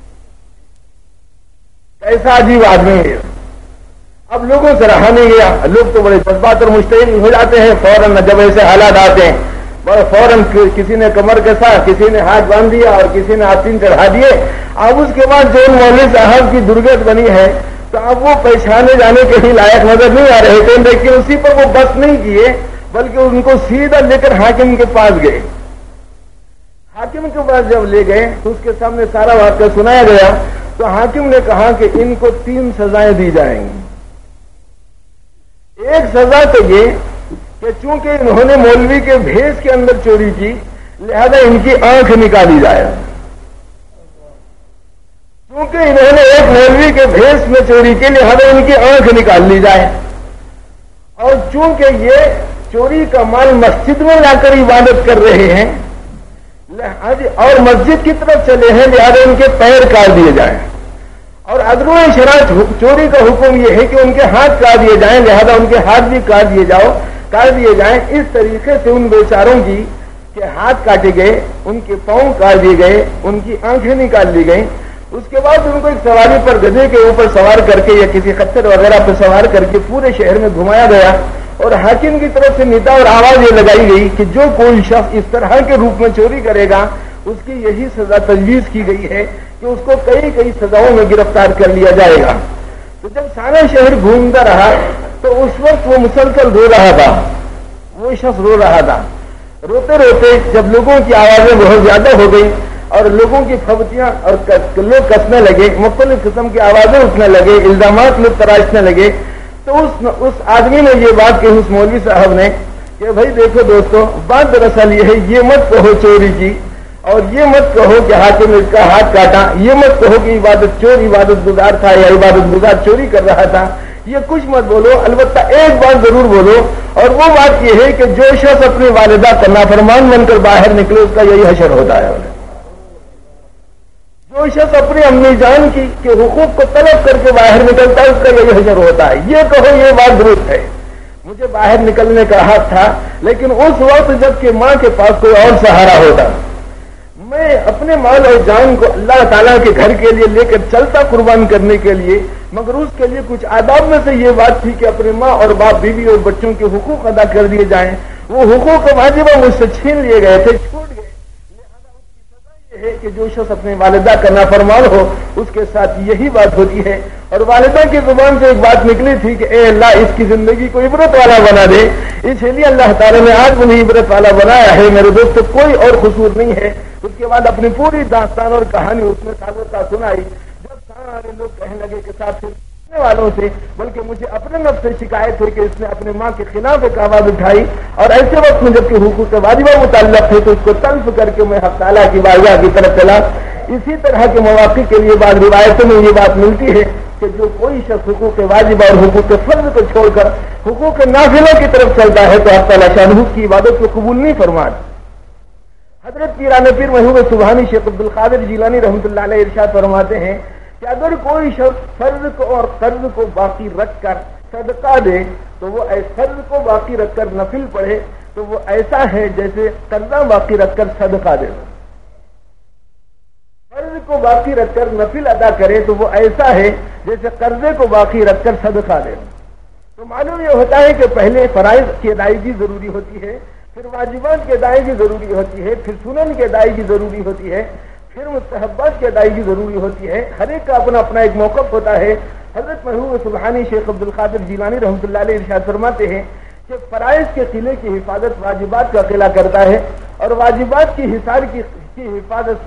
ایسا عجیب آدمی ہے. اب لوگوں سے رہا نہیں گیا, لوگ تو بڑے جذبات اور مشتعل ہو جاتے ہیں فوراً جب ایسے حالات آتے ہیں. فوراً کسی نے کمر کسا, کسی نے ہاتھ باندھ دیا اور کسی نے آستین چڑھا دیے. اب اس کے بعد جو مولوی صاحب کی درگت بنی ہے تو اب وہ پہچانے جانے کے ہی لائق نظر نہیں آ رہے تھے, لیکن اسی پر وہ بس نہیں کیے بلکہ ان کو سیدھا لے کر حاکم کے پاس گئے. حاکم کے پاس جب لے گئے تو اس کے سامنے سارا واقعہ سنایا گیا. تو حاکم نے کہا کہ ان کو 3 سزائیں دی جائیں گی. ایک سزا تو یہ کہ چونکہ انہوں نے مولوی کے بھیس کے اندر چوری کی لہذا ان کی آنکھ نکالی جائے. چونکہ انہوں نے ایک مولوی کے بھیس میں چوری کی لہذا ان کی آنکھ نکال لی جائے. اور چونکہ یہ چوری کا مال مسجد میں لا کر عبادت کر رہے ہیں اور مسجد کی طرف چلے ہیں لہذا ان کے پیر کاٹ دیے جائیں. اور عدل و شرع چوری کا حکم یہ ہے کہ ان کے ہاتھ کاٹ دیے جائیں لہذا ان کے ہاتھ بھی کاٹ دیے جائیں. اس طریقے سے ان بیچاروں کی کہ ہاتھ کاٹے گئے, ان کے پاؤں کاٹ دیے گئے, ان کی آنکھیں نکال لی گئیں. اس کے بعد ان کو ایک سواری پر گدھے کے اوپر سوار کر کے یا کسی خچر وغیرہ پر سوار کر کے پورے شہر میں گھمایا گیا. اور حاکم کی طرف سے ندا اور آواز یہ لگائی گئی کہ جو کوئی شخص اس طرح کے روپ میں چوری کرے گا اس کی یہی سزا تجویز کی گئی ہے کہ اس کو کئی سزاؤں میں گرفتار کر لیا جائے گا. تو جب سارا شہر گھومتا رہا تو اس وقت وہ مسلسل رو رہا تھا, وہ شخص رو رہا تھا. روتے روتے جب لوگوں کی آوازیں بہت زیادہ ہو گئی اور لوگوں کی پھبتیاں اور لوگ کسنے لگے, مختلف قسم کی آوازیں اٹھنے لگے, الزامات لوگ تراشنے لگے, تو اس آدمی نے یہ بات کہی اس مولوی صاحب نے کہ بھائی دیکھو دوستو, بات دراصل یہ ہے, یہ مت کہو چوری کی اور یہ مت کہو کہ حاکم نے اس کا ہاتھ کاٹا, یہ مت کہو کہ عبادت گزار تھا یا عبادت گزار چوری کر رہا تھا, یہ کچھ مت بولو. البتہ ایک بات ضرور بولو اور وہ بات یہ ہے کہ جو شخص اپنی والدہ کا نافرمان بن کر باہر نکلے اس کا یہی حشر ہوتا ہے. جو شخص اپنی امی جان کی کہ حقوق کو طلب کر کے باہر نکلتا ہے اس کا یہی حشر ہوتا ہے. یہ کہو یہ بات درست ہے, مجھے باہر نکلنے کا حق تھا لیکن اس وقت جب کہ ماں کے پاس کوئی اور سہارا ہوتا, میں اپنے مال اور جان کو اللہ تعالیٰ کے گھر کے لیے لے کر چلتا قربان کرنے کے لیے, مگر اس کے لیے کچھ آداب میں سے یہ بات تھی کہ اپنے ماں اور باپ بیوی اور بچوں کے حقوق ادا کر دیے جائیں. وہ حقوق واجبہ مجھ سے چھین لیے گئے تھے, چھوٹ گئے. لہذا اس کی سزا یہ ہے کہ جو شخص اپنے والدہ کا نافرمان ہو اس کے ساتھ یہی بات ہوتی ہے. اور والدہ کی زبان سے ایک بات نکلی تھی کہ اے اللہ اس کی زندگی کو عبرت والا بنا دے. اس لیے اللہ تعالیٰ نے آج انہیں عبرت والا بنایا ہے. میرے دوست کوئی اور قصور نہیں ہے. اس کے بعد اپنی پوری داستان اور کہانی اس میں سابقہ سنائی. جب سارے لوگ کہنے لگے کہ ساتھ والوں سے، بلکہ مجھے اپنے نفس سے شکایت ہے کہ اس نے اپنے ماں کے خلاف ایک آواز اٹھائی، اور ایسے وقت میں جبکہ حقوق واجبہ متعلق تھے تو اس کو تلف کر کے میں حق تعالیٰ کی بارگاہ کی طرف چلا۔ اسی طرح کے مواقع کے لیے بعض روایتوں میں یہ بات ملتی ہے کہ جو کوئی شخص حقوق واجبہ اور حقوق فرض کو چھوڑ کر حقوق نافلہ کی طرف چلتا ہے تو حق تعالیٰ شانہ کی عبادت کو قبول نہیں فرماتا۔ حضرت پیران پیر محبوب سبحانی شیخ عبد القادر جیلانی رحمۃ اللہ علیہ ارشاد فرماتے ہیں کہ اگر کوئی شخص فرض کو اور قرض کو باقی رکھ کر صدقہ دے تو وہ فرض کو باقی رکھ کر نفل پڑھے تو وہ ایسا ہے جیسے قرضہ باقی رکھ کر صدقہ دے۔ فرض کو باقی رکھ کر نفل ادا کرے تو وہ ایسا ہے جیسے قرضے کو باقی رکھ کر صدقہ دے۔ تو معلوم یہ ہوتا ہے کہ پہلے فرائض کی ادائیگی ضروری ہوتی ہے، پھر واجبات کی ادائیگی ضروری ہوتی ہے، پھر سنن کی ادائیگی ضروری ہوتی ہے، پھر مستحبات کی ادائیگی ضروری ہوتی ہے۔ ہر ایک کا اپنا اپنا ایک موقف ہوتا ہے۔ حضرت محبوب سبحانی شیخ عبد القادر جیلانی رحمۃ اللہ علیہ ارشاد فرماتے ہیں کہ فرائض کے قلعے کی حفاظت واجبات کا قلعہ کرتا ہے، اور واجبات کی حصار کی حفاظت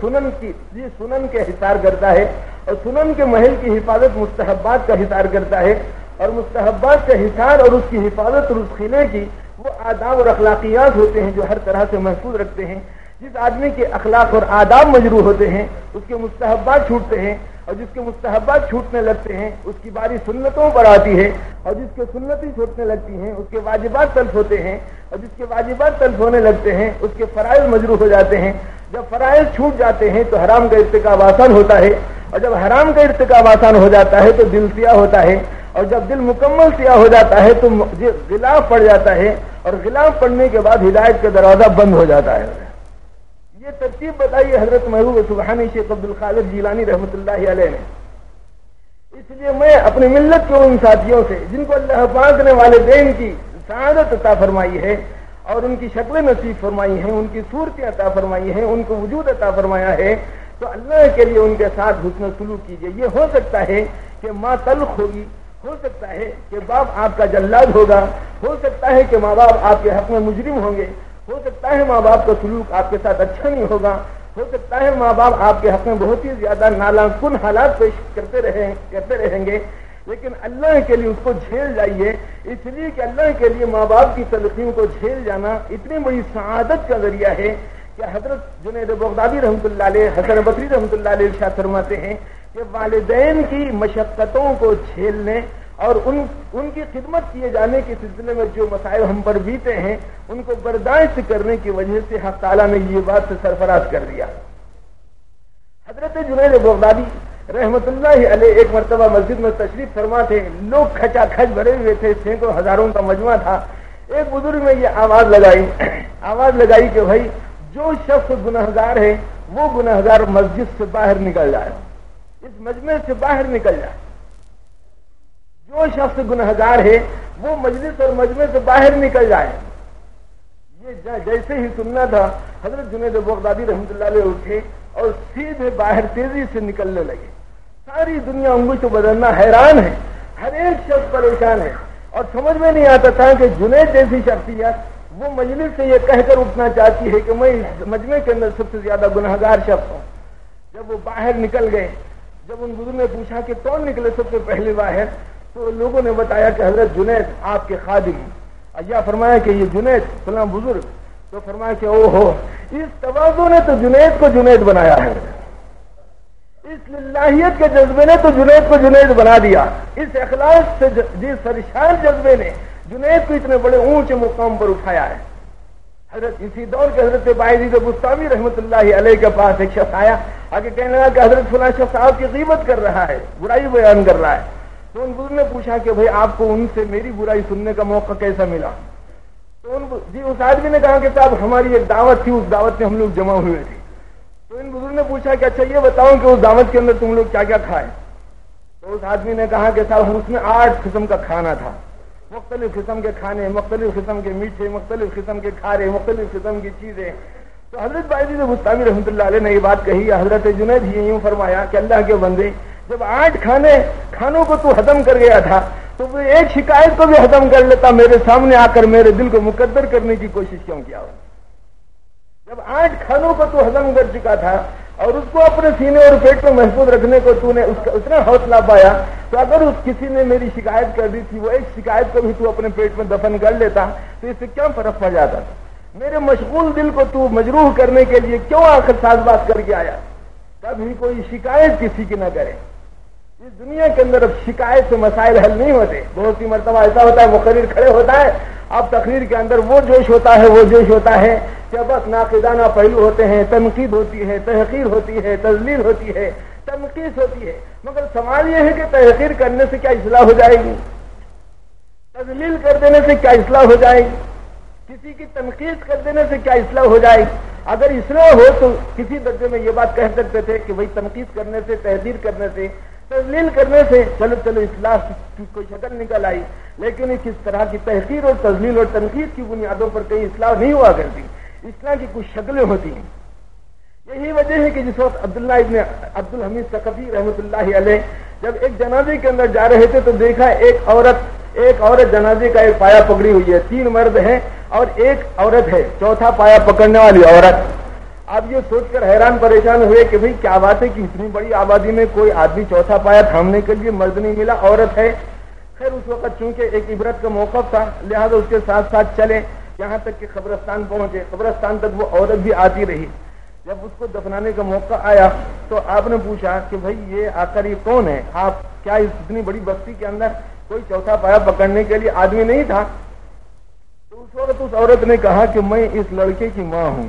سنن کے حصار کرتا ہے، اور سنن کے محل کی حفاظت مستحبات کا حصار کرتا ہے، اور مستحبات کا حصار اور اس کی حفاظت اور اس قلعے کی وہ آداب اور اخلاقیات ہوتے ہیں جو ہر طرح سے محفوظ رکھتے ہیں۔ جس آدمی کے اخلاق اور آداب مجروح ہوتے ہیں اس کے مستحبات چھوٹتے ہیں، اور جس کے مستحبات چھوٹنے لگتے ہیں اس کی باری سنتوں پر آتی ہے، اور جس کے سنتیں چھوٹنے لگتی ہیں اس کے واجبات تلف ہوتے ہیں، اور جس کے واجبات تلف ہونے لگتے ہیں اس کے فرائض مجروح ہو جاتے ہیں۔ جب فرائض چھوٹ جاتے ہیں تو حرام کا ارتکاب آسان ہوتا ہے، اور جب حرام کا ارتکاب آسان ہو جاتا ہے تو دل سیاہ ہوتا ہے، اور جب دل مکمل سیاہ ہو جاتا ہے تو غلاف پڑ جاتا ہے، اور غلاف پڑنے کے بعد ہدایت کا دروازہ بند ہو جاتا ہے۔ یہ ترتیب بتائی حضرت محبوب سبحانی شیخ عبد القادر جیلانی رحمۃ اللہ علیہ نے۔ اس لیے میں اپنی ملت کے ان ساتھیوں سے جن کو اللہ پاک نے والدین کی سعادت عطا فرمائی ہے اور ان کی شکلیں نصیب فرمائی ہیں، ان کی صورتیں عطا فرمائی ہیں، ان کو وجود عطا فرمایا ہے، تو اللہ کے لیے ان کے ساتھ حسن سلوک کیجیے۔ یہ ہو سکتا ہے کہ ماں تلخ ہوگی، ہو سکتا ہے کہ باپ آپ کا جلاد ہوگا، ہو سکتا ہے کہ ماں باپ آپ کے حق میں مجرم ہوں گے، ہو سکتا ہے ماں باپ کا سلوک آپ کے ساتھ اچھا نہیں ہوگا، ہو سکتا ہے ماں باپ آپ کے حق میں بہت ہی زیادہ نالاکن حالات پیش کرتے رہیں گے، لیکن اللہ کے لیے اس کو جھیل جائیے، اس لیے کہ اللہ کے لیے ماں باپ کی تلخیوں کو جھیل جانا اتنی بڑی سعادت کا ذریعہ ہے کہ حضرت جنید بغدادی رحمۃ اللہ علیہ، حسن بصری رحمۃ اللہ علیہ ارشاد فرماتے ہیں کہ والدین کی مشقتوں کو جھیلنے اور ان کی خدمت کیے جانے کے سلسلے میں جو مسائل ہم پر بیتے ہیں ان کو برداشت کرنے کی وجہ سے حق تعالیٰ نے یہ بات سے سرفراز کر دیا۔ حضرت جنید بغدادی رحمت اللہ علیہ ایک مرتبہ مسجد میں تشریف فرما تھے، لوگ کھچا کھچ بھرے ہوئے تھے، سینکڑوں ہزاروں کا مجمع تھا۔ ایک بزرگ نے یہ آواز لگائی کہ بھائی جو شخص گنہگار ہے وہ گنہگار مسجد سے باہر نکل جائے، اس مجمع سے باہر نکل جائے۔ جو شخص گنہگار ہے وہ مجلس اور مجمع سے باہر نکل جائے۔ یہ جیسے ہی سننا تھا حضرت جنید بغدادی رحمۃ اللہ علیہ اٹھے اور سیدھے باہر تیزی سے نکلنے لگے۔ ساری دنیا انگلی تو بدلنا حیران ہے، ہر ایک شخص پریشان ہے، اور سمجھ میں نہیں آتا تھا کہ جنید جیسی شخصیت وہ مجلس سے یہ کہہ کر اٹھنا چاہتی ہے کہ میں اس مجمع کے اندر سب سے زیادہ گنہگار شخص ہوں۔ جب وہ باہر نکل گئے، جب ان بزرگ نے پوچھا کہ کون نکلے سب سے پہلے باہر، تو لوگوں نے بتایا کہ حضرت جنید آپ کے خادم ہیں۔ یا فرمایا کہ یہ جنید فلاں بزرگ، تو فرمایا کہ او ہو، اس تواضع نے تو جنید کو جنید بنایا ہے، اس للہیت کے جذبے نے تو جنید کو جنید بنا دیا، اس اخلاص سے جس سرشان جذبے نے جنید کو اتنے بڑے اونچے مقام پر اٹھایا ہے۔ حضرت اسی دور کے حضرت باعزید بستامی رحمۃ اللہ علیہ کے پاس ایک شخص آیا، آگے کہنے لگا کہ حضرت فلاں شخص آپ کی غیبت کر رہا ہے، برائی بیان کر رہا ہے۔ تو ان بزرگ نے پوچھا کہ بھئی آپ کو ان سے میری برائی سننے کا موقع کیسا ملا؟ تو اس آدمی نے کہا کہ صاحب ہماری ایک دعوت تھی، اس دعوت میں ہم لوگ جمع ہوئے تھے۔ تو ان بزرگ نے پوچھا کہ اچھا یہ بتاؤ کہ اس دعوت کے اندر تم لوگ کیا کیا کھائے؟ تو اس آدمی نے کہا کہ صاحب اس میں 8 قسم کا کھانا تھا، مختلف قسم کے کھانے، مختلف قسم کے میٹھے، مختلف قسم کے کھارے، مختلف قسم کی چیزیں۔ تو حضرت باعزید بستامی رحمۃ اللہ علیہ نے یہ بات کہی، حضرت جنید ہی یوں فرمایا کہ اللہ کے بندے، جب 8 کھانوں کو تو ختم کر گیا تھا تو وہ ایک شکایت کو بھی ختم کر لیتا، میرے سامنے آ کر میرے دل کو مقدر کرنے کی کوشش کیوں کیا ہو؟ جب 8 کھانوں کو تو ختم کر چکا تھا اور اس کو اپنے سینے اور پیٹ میں محفوظ رکھنے کو تو نے اتنا حوصلہ پایا، تو تو اگر اس کسی نے میری شکایت کر دی تھی، وہ ایک شکایت کو بھی تو اپنے پیٹ میں دفن کر لیتا تو اس سے کیا فرق پڑ جاتا تھا؟ میرے مشغول دل کو تو مجروح کرنے کے لیے کیوں آخر ساز بات کر کے آیا؟ کبھی کوئی شکایت کسی کی نہ کرے۔ اس دنیا کے اندر اب شکایت سے مسائل حل نہیں ہوتے۔ بہت سی مرتبہ ایسا ہوتا ہے مقرر کھڑے ہوتا ہے، اب تقریر کے اندر وہ جوش ہوتا ہے کہ بس ناقدانہ پہلو ہوتے ہیں، تنقید ہوتی ہے، تحقیر ہوتی ہے، تذلیل ہوتی ہے، تنقید ہوتی ہے، مگر سوال یہ ہے کہ تحقیر کرنے سے کیا اصلاح ہو جائے گی؟ تذلیل کر دینے سے کیا اصلاح ہو جائے گی؟ کسی کی تنقید کر دینے سے کیا اصلاح ہو جائے گی؟ اگر اصلاح ہو تو کسی درجے میں یہ بات کہہ سکتے تھے کہ بھئی تنقید کرنے سے، تحقیر کرنے سے، تذلیل کرنے سے چلو اصلاح کی کوئی شکل نکل آئی، لیکن اس طرح کی تحقیر اور تذلیل اور تنقید کی بنیادوں پر کہیں اصلاح نہیں ہوا کرتی، اصلاح کی کچھ شکلیں ہوتی ہیں۔ یہی وجہ ہے کہ جس وقت عبداللہ ابن عبدالحمید ثقفی رحمۃ اللہ علیہ جب ایک جنازے کے اندر جا رہے تھے تو دیکھا ایک عورت جنازے کا ایک پایا پکڑی ہوئی ہے، 3 مرد ہیں اور ایک عورت ہے، چوتھا پایا پکڑنے والی عورت۔ آپ یہ سوچ کر حیران پریشان ہوئے کہ بھئی کیا بات ہے کہ اتنی بڑی آبادی میں کوئی آدمی چوتھا پایا تھامنے کے لیے مرد نہیں ملا، عورت ہے۔ خیر اس وقت چونکہ ایک عبرت کا موقف تھا لہذا اس کے ساتھ ساتھ چلے، یہاں تک کہ قبرستان پہنچے۔ قبرستان تک وہ عورت بھی آتی رہی۔ جب اس کو دفنانے کا موقع آیا تو آپ نے پوچھا کہ بھئی یہ آخر یہ کون ہے؟ آپ کیا اتنی بڑی بستی کے اندر کوئی چوتھا پایا پکڑنے کے لیے آدمی نہیں تھا؟ تو اس وقت اس عورت نے کہا کہ میں اس لڑکے کی ماں ہوں۔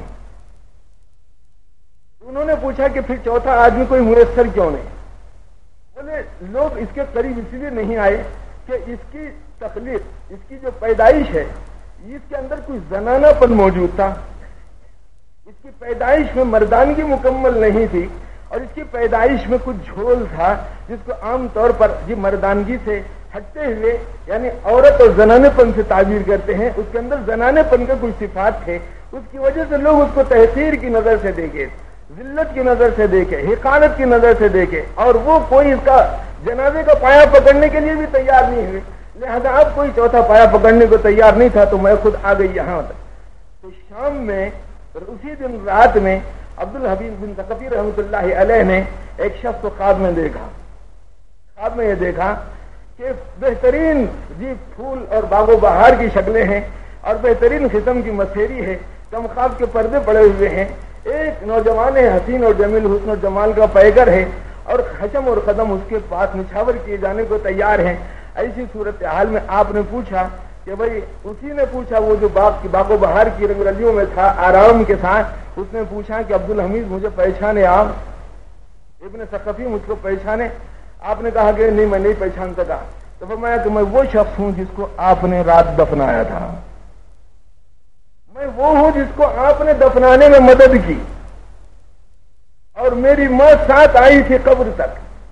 انہوں نے پوچھا کہ پھر چوتھا آدمی کوئی میسر کیوں نہیں؟ بولے لوگ اس کے قریب اس لیے نہیں آئے کہ اس کی تخلیق، اس کی جو پیدائش ہے، اس کے اندر کوئی زنانہ پن موجود تھا، اس کی پیدائش میں مردانگی مکمل نہیں تھی، اور اس کی پیدائش میں کچھ جھول تھا جس کو عام طور پر یہ مردانگی سے ہٹتے ہوئے یعنی عورت اور زنانے پن سے تعبیر کرتے ہیں۔ اس کے اندر زنانے پن کے کچھ صفات تھے، اس کی وجہ سے لوگ اس کو تحقیر کی نظر سے دیکھے، ذلت کی نظر سے دیکھے، حقارت کی نظر سے دیکھے، اور وہ کوئی اس کا جنازے کا پایا پکڑنے کے لیے بھی تیار نہیں ہوئے۔ لہذا اب کوئی چوتھا پایا پکڑنے کو تیار نہیں تھا تو میں خود آ گئی یہاں تک۔ تو شام میں اسی دن رات میں عبدالحمید بن ثقفی رحمۃ اللہ علیہ نے ایک شخص کو خواب میں دیکھا۔ خواب میں یہ دیکھا کہ بہترین پھول اور باغ و بہار کی شکلیں ہیں اور بہترین قسم کی مسیری ہے، کم خواب کے پردے پڑے ہوئے ہیں، ایک نوجوان ہے، حسین اور جمیل حسن اور جمال کا پیکر ہے، اور حشم اور قدم اس کے پاس نچھاور کیے جانے کو تیار ہیں۔ ایسی صورتحال میں آپ نے پوچھا کہ بھئی اسی نے پوچھا، وہ جو باغ و بہار کی رنگ رلیوں میں تھا آرام کے ساتھ، اس نے پوچھا کہ عبدالحمید مجھے پہچانے آپ؟ ابن ثقفی مجھ کو پہچانے؟ آپ نے کہا کہ نہیں میں نہیں پہچان سکا۔ تو فرمایا کہ میں وہ شخص ہوں جس کو آپ نے رات دفنایا تھا، میں وہ ہوں جس کو آپ نے دفنانے میں مدد کی، اور میری ماں ساتھ آئی تھی قبر تک۔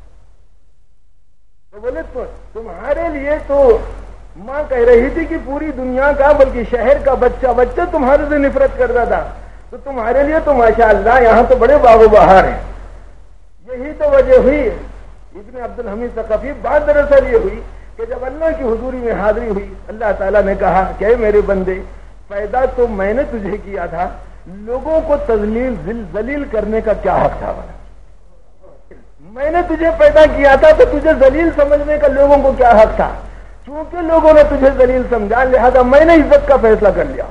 تو بولے تمہارے لیے تو ماں کہہ رہی تھی کہ پوری دنیا کا بلکہ شہر کا بچہ تمہارے سے نفرت کرتا تھا، تو تمہارے لیے تو ماشاءاللہ یہاں تو بڑے باغ و بہار ہیں۔ یہی تو وجہ ہوئی ابن عبدالحمید ثقفی، بات دراصل یہ ہوئی کہ جب اللہ کی حضوری میں حاضری ہوئی، اللہ تعالیٰ نے کہا کہ اے میرے بندے، پیدا تو میں نے تجھے کیا تھا، لوگوں کو ذلیل کرنے کا کیا حق تھا؟ میں نے تجھے پیدا کیا تھا تو تجھے ذلیل سمجھنے کا لوگوں کو کیا حق تھا؟ چونکہ لوگوں نے تجھے ذلیل سمجھا لہذا میں نے عزت کا فیصلہ کر لیا۔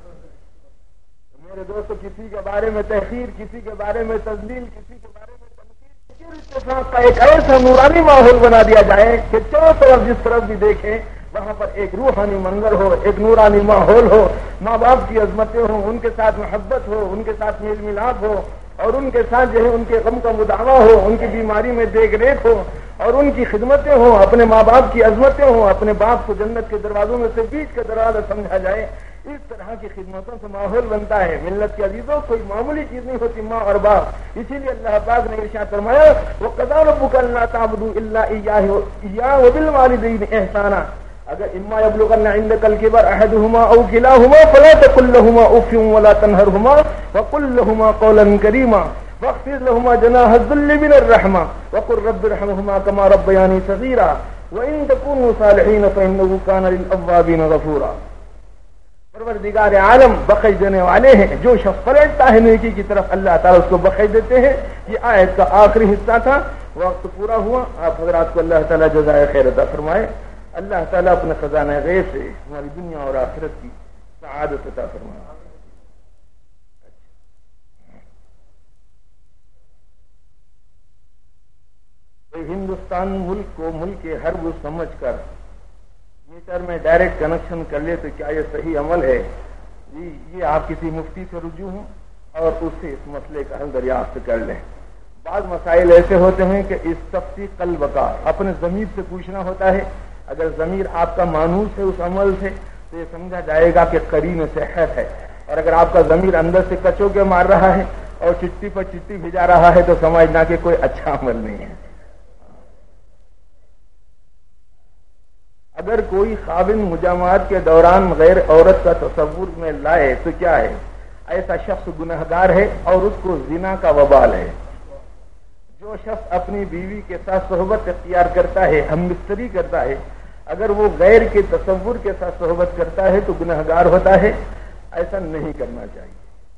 میرے دوستو، کسی کے بارے میں تحقیر، کسی کے بارے میں تذلیل، کسی کے بارے میں تنقید، اتفاق کا ایک ایسا نورانی ماحول بنا دیا جائے کہ چاروں طرف جس طرف بھی دیکھیں وہاں پر ایک روحانی منظر ہو، ایک نورانی ماحول ہو، ماں باپ کی عظمتیں ہوں، ان کے ساتھ محبت ہو، ان کے ساتھ میل ملاپ ہو، اور ان کے ساتھ جو ہے ان کے غم کا مداوع ہو، ان کی بیماری میں دیکھ ریکھ ہو، اور ان کی خدمتیں ہوں، اپنے ماں باپ کی عظمتیں ہوں، اپنے باپ کو جنت کے دروازوں میں سے بیچ کا دروازہ سمجھا جائے۔ اس طرح کی خدمتوں سے ماحول بنتا ہے۔ ملت کے عزیزوں، کوئی معمولی چیز نہیں ہوتی ماں اور باپ، اسی لیے اللہ پاک نے ارشاد فرمایا وَقَضَىٰ رَبُّكَ أَلَّا تَعْبُدُوا إِلَّا إِيَّاهُ وَبِالْوَالِدَيْنِ إِحْسَانًا۔ اگر اما يبلغن عندك الكبر احدهما او كلاهما فلا تقل لهما اف ولا تنهرهما وقل لهما قولا كريما واخفض لهما جناح الذل من الرحمة وقل رب ارحمهما كما ربياني صغيرا وان تكونوا صالحين فانه كان للأوابين غفورا۔ پروردگار عالم بخش دینے والے ہیں، جو شخص پلٹتا ہے نیکی کی طرف اللہ تعالیٰ اس کو بخش دیتے ہیں۔ یہ آیت کا آخری حصہ تھا۔ وقت پورا ہوا. آپ حضرات کو اللہ تعالیٰ جزائے خیر عطا فرمائے. اللہ تعالیٰ اپنے خزانہ غیب سے ہماری دنیا اور آخرت کی سعادت عطا فرمائے. ہندوستان ملک کو ملک کے ہر وہ سمجھ کر میٹر میں ڈائریکٹ کنیکشن کر لے تو کیا یہ صحیح عمل ہے؟ یہ آپ کسی مفتی سے رجوع ہوں اور اس سے اس مسئلے کا حل دریافت کر لیں. بعض مسائل ایسے ہوتے ہیں کہ اس تفصیل قلب کا اپنے ضمیر سے پوچھنا ہوتا ہے. اگر ضمیر آپ کا مانوس ہے اس عمل سے تو یہ سمجھا جائے گا کہ قرین صحت ہے، اور اگر آپ کا ضمیر اندر سے کچو کے مار رہا ہے اور چٹی پر چٹی بھیجا رہا ہے تو سمجھنا کہ کوئی اچھا عمل نہیں ہے. اگر کوئی خاوند مجامعات کے دوران غیر عورت کا تصور میں لائے تو کیا ہے؟ ایسا شخص گنہگار ہے اور اس کو زنا کا وبال ہے. جو شخص اپنی بیوی کے ساتھ صحبت اختیار کرتا ہے، ہم بستری کرتا ہے، اگر وہ غیر کے تصور کے ساتھ صحبت کرتا ہے تو گنہگار ہوتا ہے. ایسا نہیں کرنا چاہیے.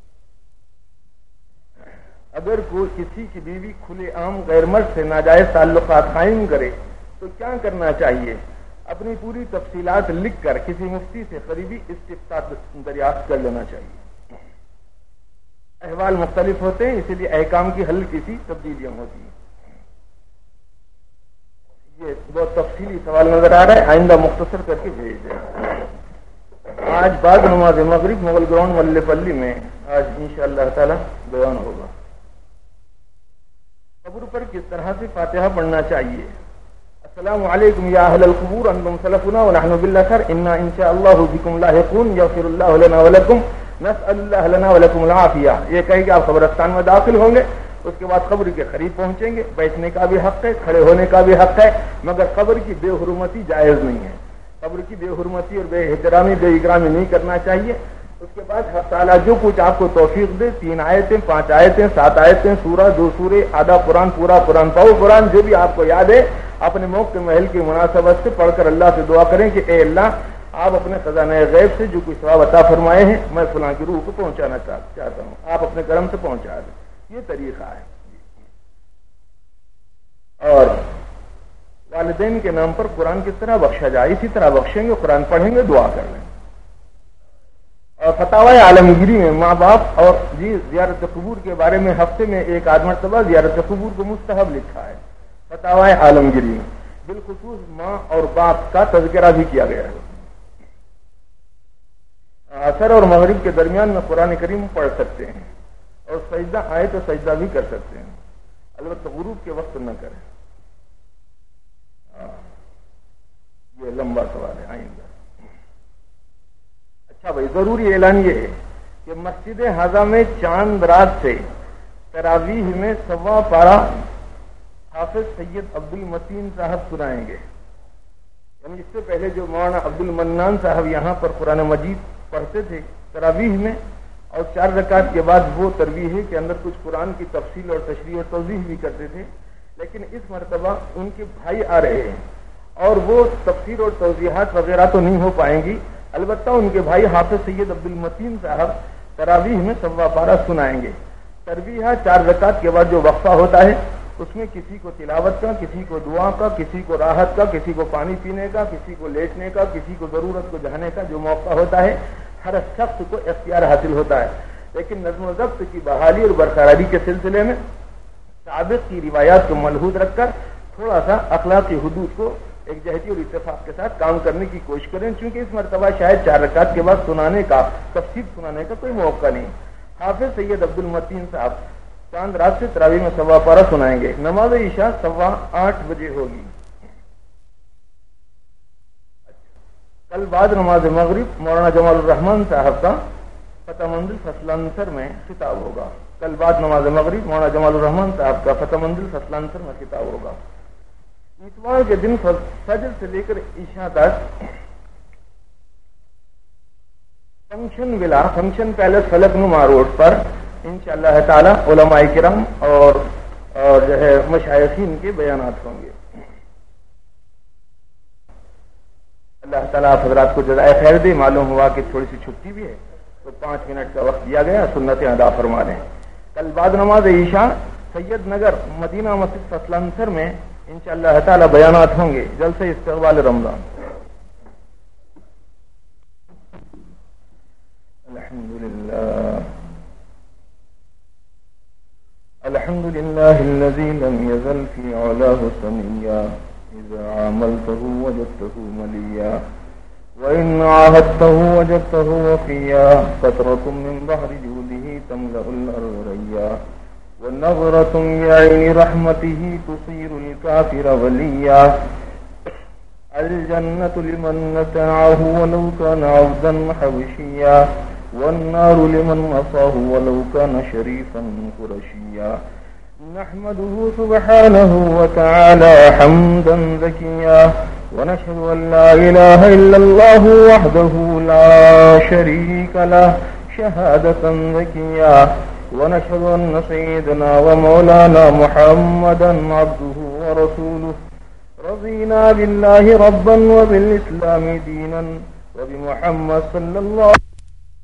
اگر کوئی کسی کی بیوی کھلے عام غیر مرد سے ناجائز تعلقات قائم کرے تو کیا کرنا چاہیے؟ اپنی پوری تفصیلات لکھ کر کسی مفتی سے قریبی استفتاء دریافت کر لینا چاہیے. احوال مختلف ہوتے ہیں، اسی لیے احکام کی حل کسی تبدیلیاں ہوتی ہیں. یہ بہت تفصیلی سوال نظر آ رہا ہے، آئندہ مختصر کر کے بھیج دیں. آج بعد نماز مغرب مغل گراؤنڈ ملے پلی میں آج انشاءاللہ تعالی بیان ہوگا. قبر پر کس طرح سے فاتحہ پڑھنا چاہیے؟ السلام علیکم یا اہل القبور انتم سلفنا ونحن بالخیر انا انشاء اللہ بكم لاحقون یغفر اللہ لنا ولکم نسأل اللہ لنا ولکم العافیہ. یہ کہے کہ آپ قبرستان میں داخل ہوں گے، اس کے بعد قبر کے قریب پہنچیں گے. بیٹھنے کا بھی حق ہے، کھڑے ہونے کا بھی حق ہے، مگر قبر کی بے حرمتی جائز نہیں ہے. قبر کی بے حرمتی اور بے احترامی بے اکرامی نہیں کرنا چاہیے. اس کے بعد حق تعالیٰ جو کچھ آپ کو توفیق دے، 3 آیتیں 5 آیتیں 7 آیتیں سورہ 2 سورے آدھا قرآن پورا قرآن پاؤ قرآن جو بھی آپ کو یاد ہے اپنے موقع محل کی مناسبت سے پڑھ کر اللہ سے دعا کریں کہ اے اللہ آپ اپنے خزانہ غیب سے جو کچھ ثواب عطا فرمائے ہیں میں فلاں کی روح کو پہنچانا چاہتا ہوں، آپ اپنے کرم سے پہنچا دیں. یہ طریقہ ہے. اور والدین کے نام پر قرآن کس طرح بخشا جائے، اسی طرح بخشیں گے، قرآن پڑھیں گے، دعا کر لیں. اور فتاوی عالمگیری میں ماں باپ اور زیارت قبور کے بارے میں ہفتے میں 1 آدھ مرتبہ زیارت قبور کو مستحب لکھا ہے. فتاوی عالمگیری میں بالخصوص ماں اور باپ کا تذکرہ بھی کیا گیا ہے. عصر اور مغرب کے درمیان میں قرآن کریم پڑھ سکتے ہیں اور سجدہ آئے تو سجدہ بھی کر سکتے ہیں، البتہ غروب کے وقت نہ کریں. یہ لمبا سوال ہے آئندہ. اچھا بھائی، ضروری اعلان یہ ہے کہ مسجد حضا میں چاند رات سے تراویح میں 1.25 پارہ حافظ سید عبد المتین صاحب سنائیں گے. یعنی اس سے پہلے جو مولانا عبد المنان صاحب یہاں پر قرآن مجید پڑھتے تھے تراویح میں، اور 4 رکعت کے بعد وہ تراویح کے اندر کچھ قرآن کی تفصیل اور تشریح اور توضیح بھی کرتے تھے، لیکن اس مرتبہ ان کے بھائی آ رہے ہیں اور وہ تفسیر اور توضیحات وغیرہ تو نہیں ہو پائیں گی. البتہ ان کے بھائی حافظ سید عبد المتین صاحب تراویح میں 1.25 پارہ سنائیں گے. تراویح 4 رکعت کے بعد جو وقفہ ہوتا ہے اس میں کسی کو تلاوت کا، کسی کو دعا کا، کسی کو راحت کا، کسی کو پانی پینے کا، کسی کو لیٹنے کا، کسی کو ضرورت کو جانے کا جو موقع ہوتا ہے ہر شخص کو اختیار حاصل ہوتا ہے. لیکن نظم و ضبط کی بحالی اور برقراری کے سلسلے میں سابق کی روایات کو ملحوظ رکھ کر تھوڑا سا اخلاقی حدود کو ایک جہتی اور اتفاق کے ساتھ کام کرنے کی کوشش کریں، چونکہ اس مرتبہ شاید 4 رکعت کے بعد سنانے کا، تفصیل سنانے کا کوئی موقع نہیں. حافظ سید عبد المتین صاحب چاند رات سے تراویح میں 1.25 پارہ سنائیں گے. نماز عشاء 8:15 بجے ہوگی. کل بعد نماز مغرب مولانا جمال الرحمان صاحب کا فتح منزل فصلانسر میں خطاب ہوگا. کل بعد نماز مغرب مولانا جمال الرحمان صاحب کا فتح منزل فصلانسر میں خطاب ہوگا. اتوار کے دن فجر سے لے کر عشاء تک فنکشن پیلس فلک نما روڈ پر انشاءاللہ تعالی علماء کرام اور جو ہے مشائخین کے بیانات ہوں گے. اللہ تعالیٰ آپ حضرات کو جزائے خیر دے. معلوم ہوا کہ تھوڑی سی چھٹی بھی ہے تو 5 منٹ کا وقت دیا گیا، سنتیں ادا فرما لیں. کل بعد نماز عشاء सैयद नगर मदीना मस्जिद फसलांसर में इंशाअल्लाह ताला बयानात होंगे जलसे इस्तक़बाल रमजान। अल्हम्दुलिल्लाह अल्लज़ी लम यज़ल फ़ी अलाहु समिय्या इज़ा आमलतहु वजदतहु मलिया व इन आहदतहु वजदतहु वफ़िया क़तरतुम मिन बहरि जूदिही तमलउल अर्रया व नज़रतुम बिअयनि रहमतिही तुसीरुल काफ़िर वलिया अल जन्नतु लिमन नतअहु वलौ कान अब्दन हबशिया वन्नार लिमन असाहु वलौ कान शरीफन कुरशिया नहमदुहु सुब्हानहु व तआला हम्दन ज़किया व नशहदु अन ला इलाहा इल्लल्लाहु वहदहु ला शरीका लहु शहादतन ज़किया व नशहदु अन्न सय्यदना व मौलाना मुहम्मदन अब्दुहु व रसूलुहु रज़ीना बिल्लाहि रब्बन व बिल इस्लामी दीनन व बिमुहम्मद सल्लल्लाहु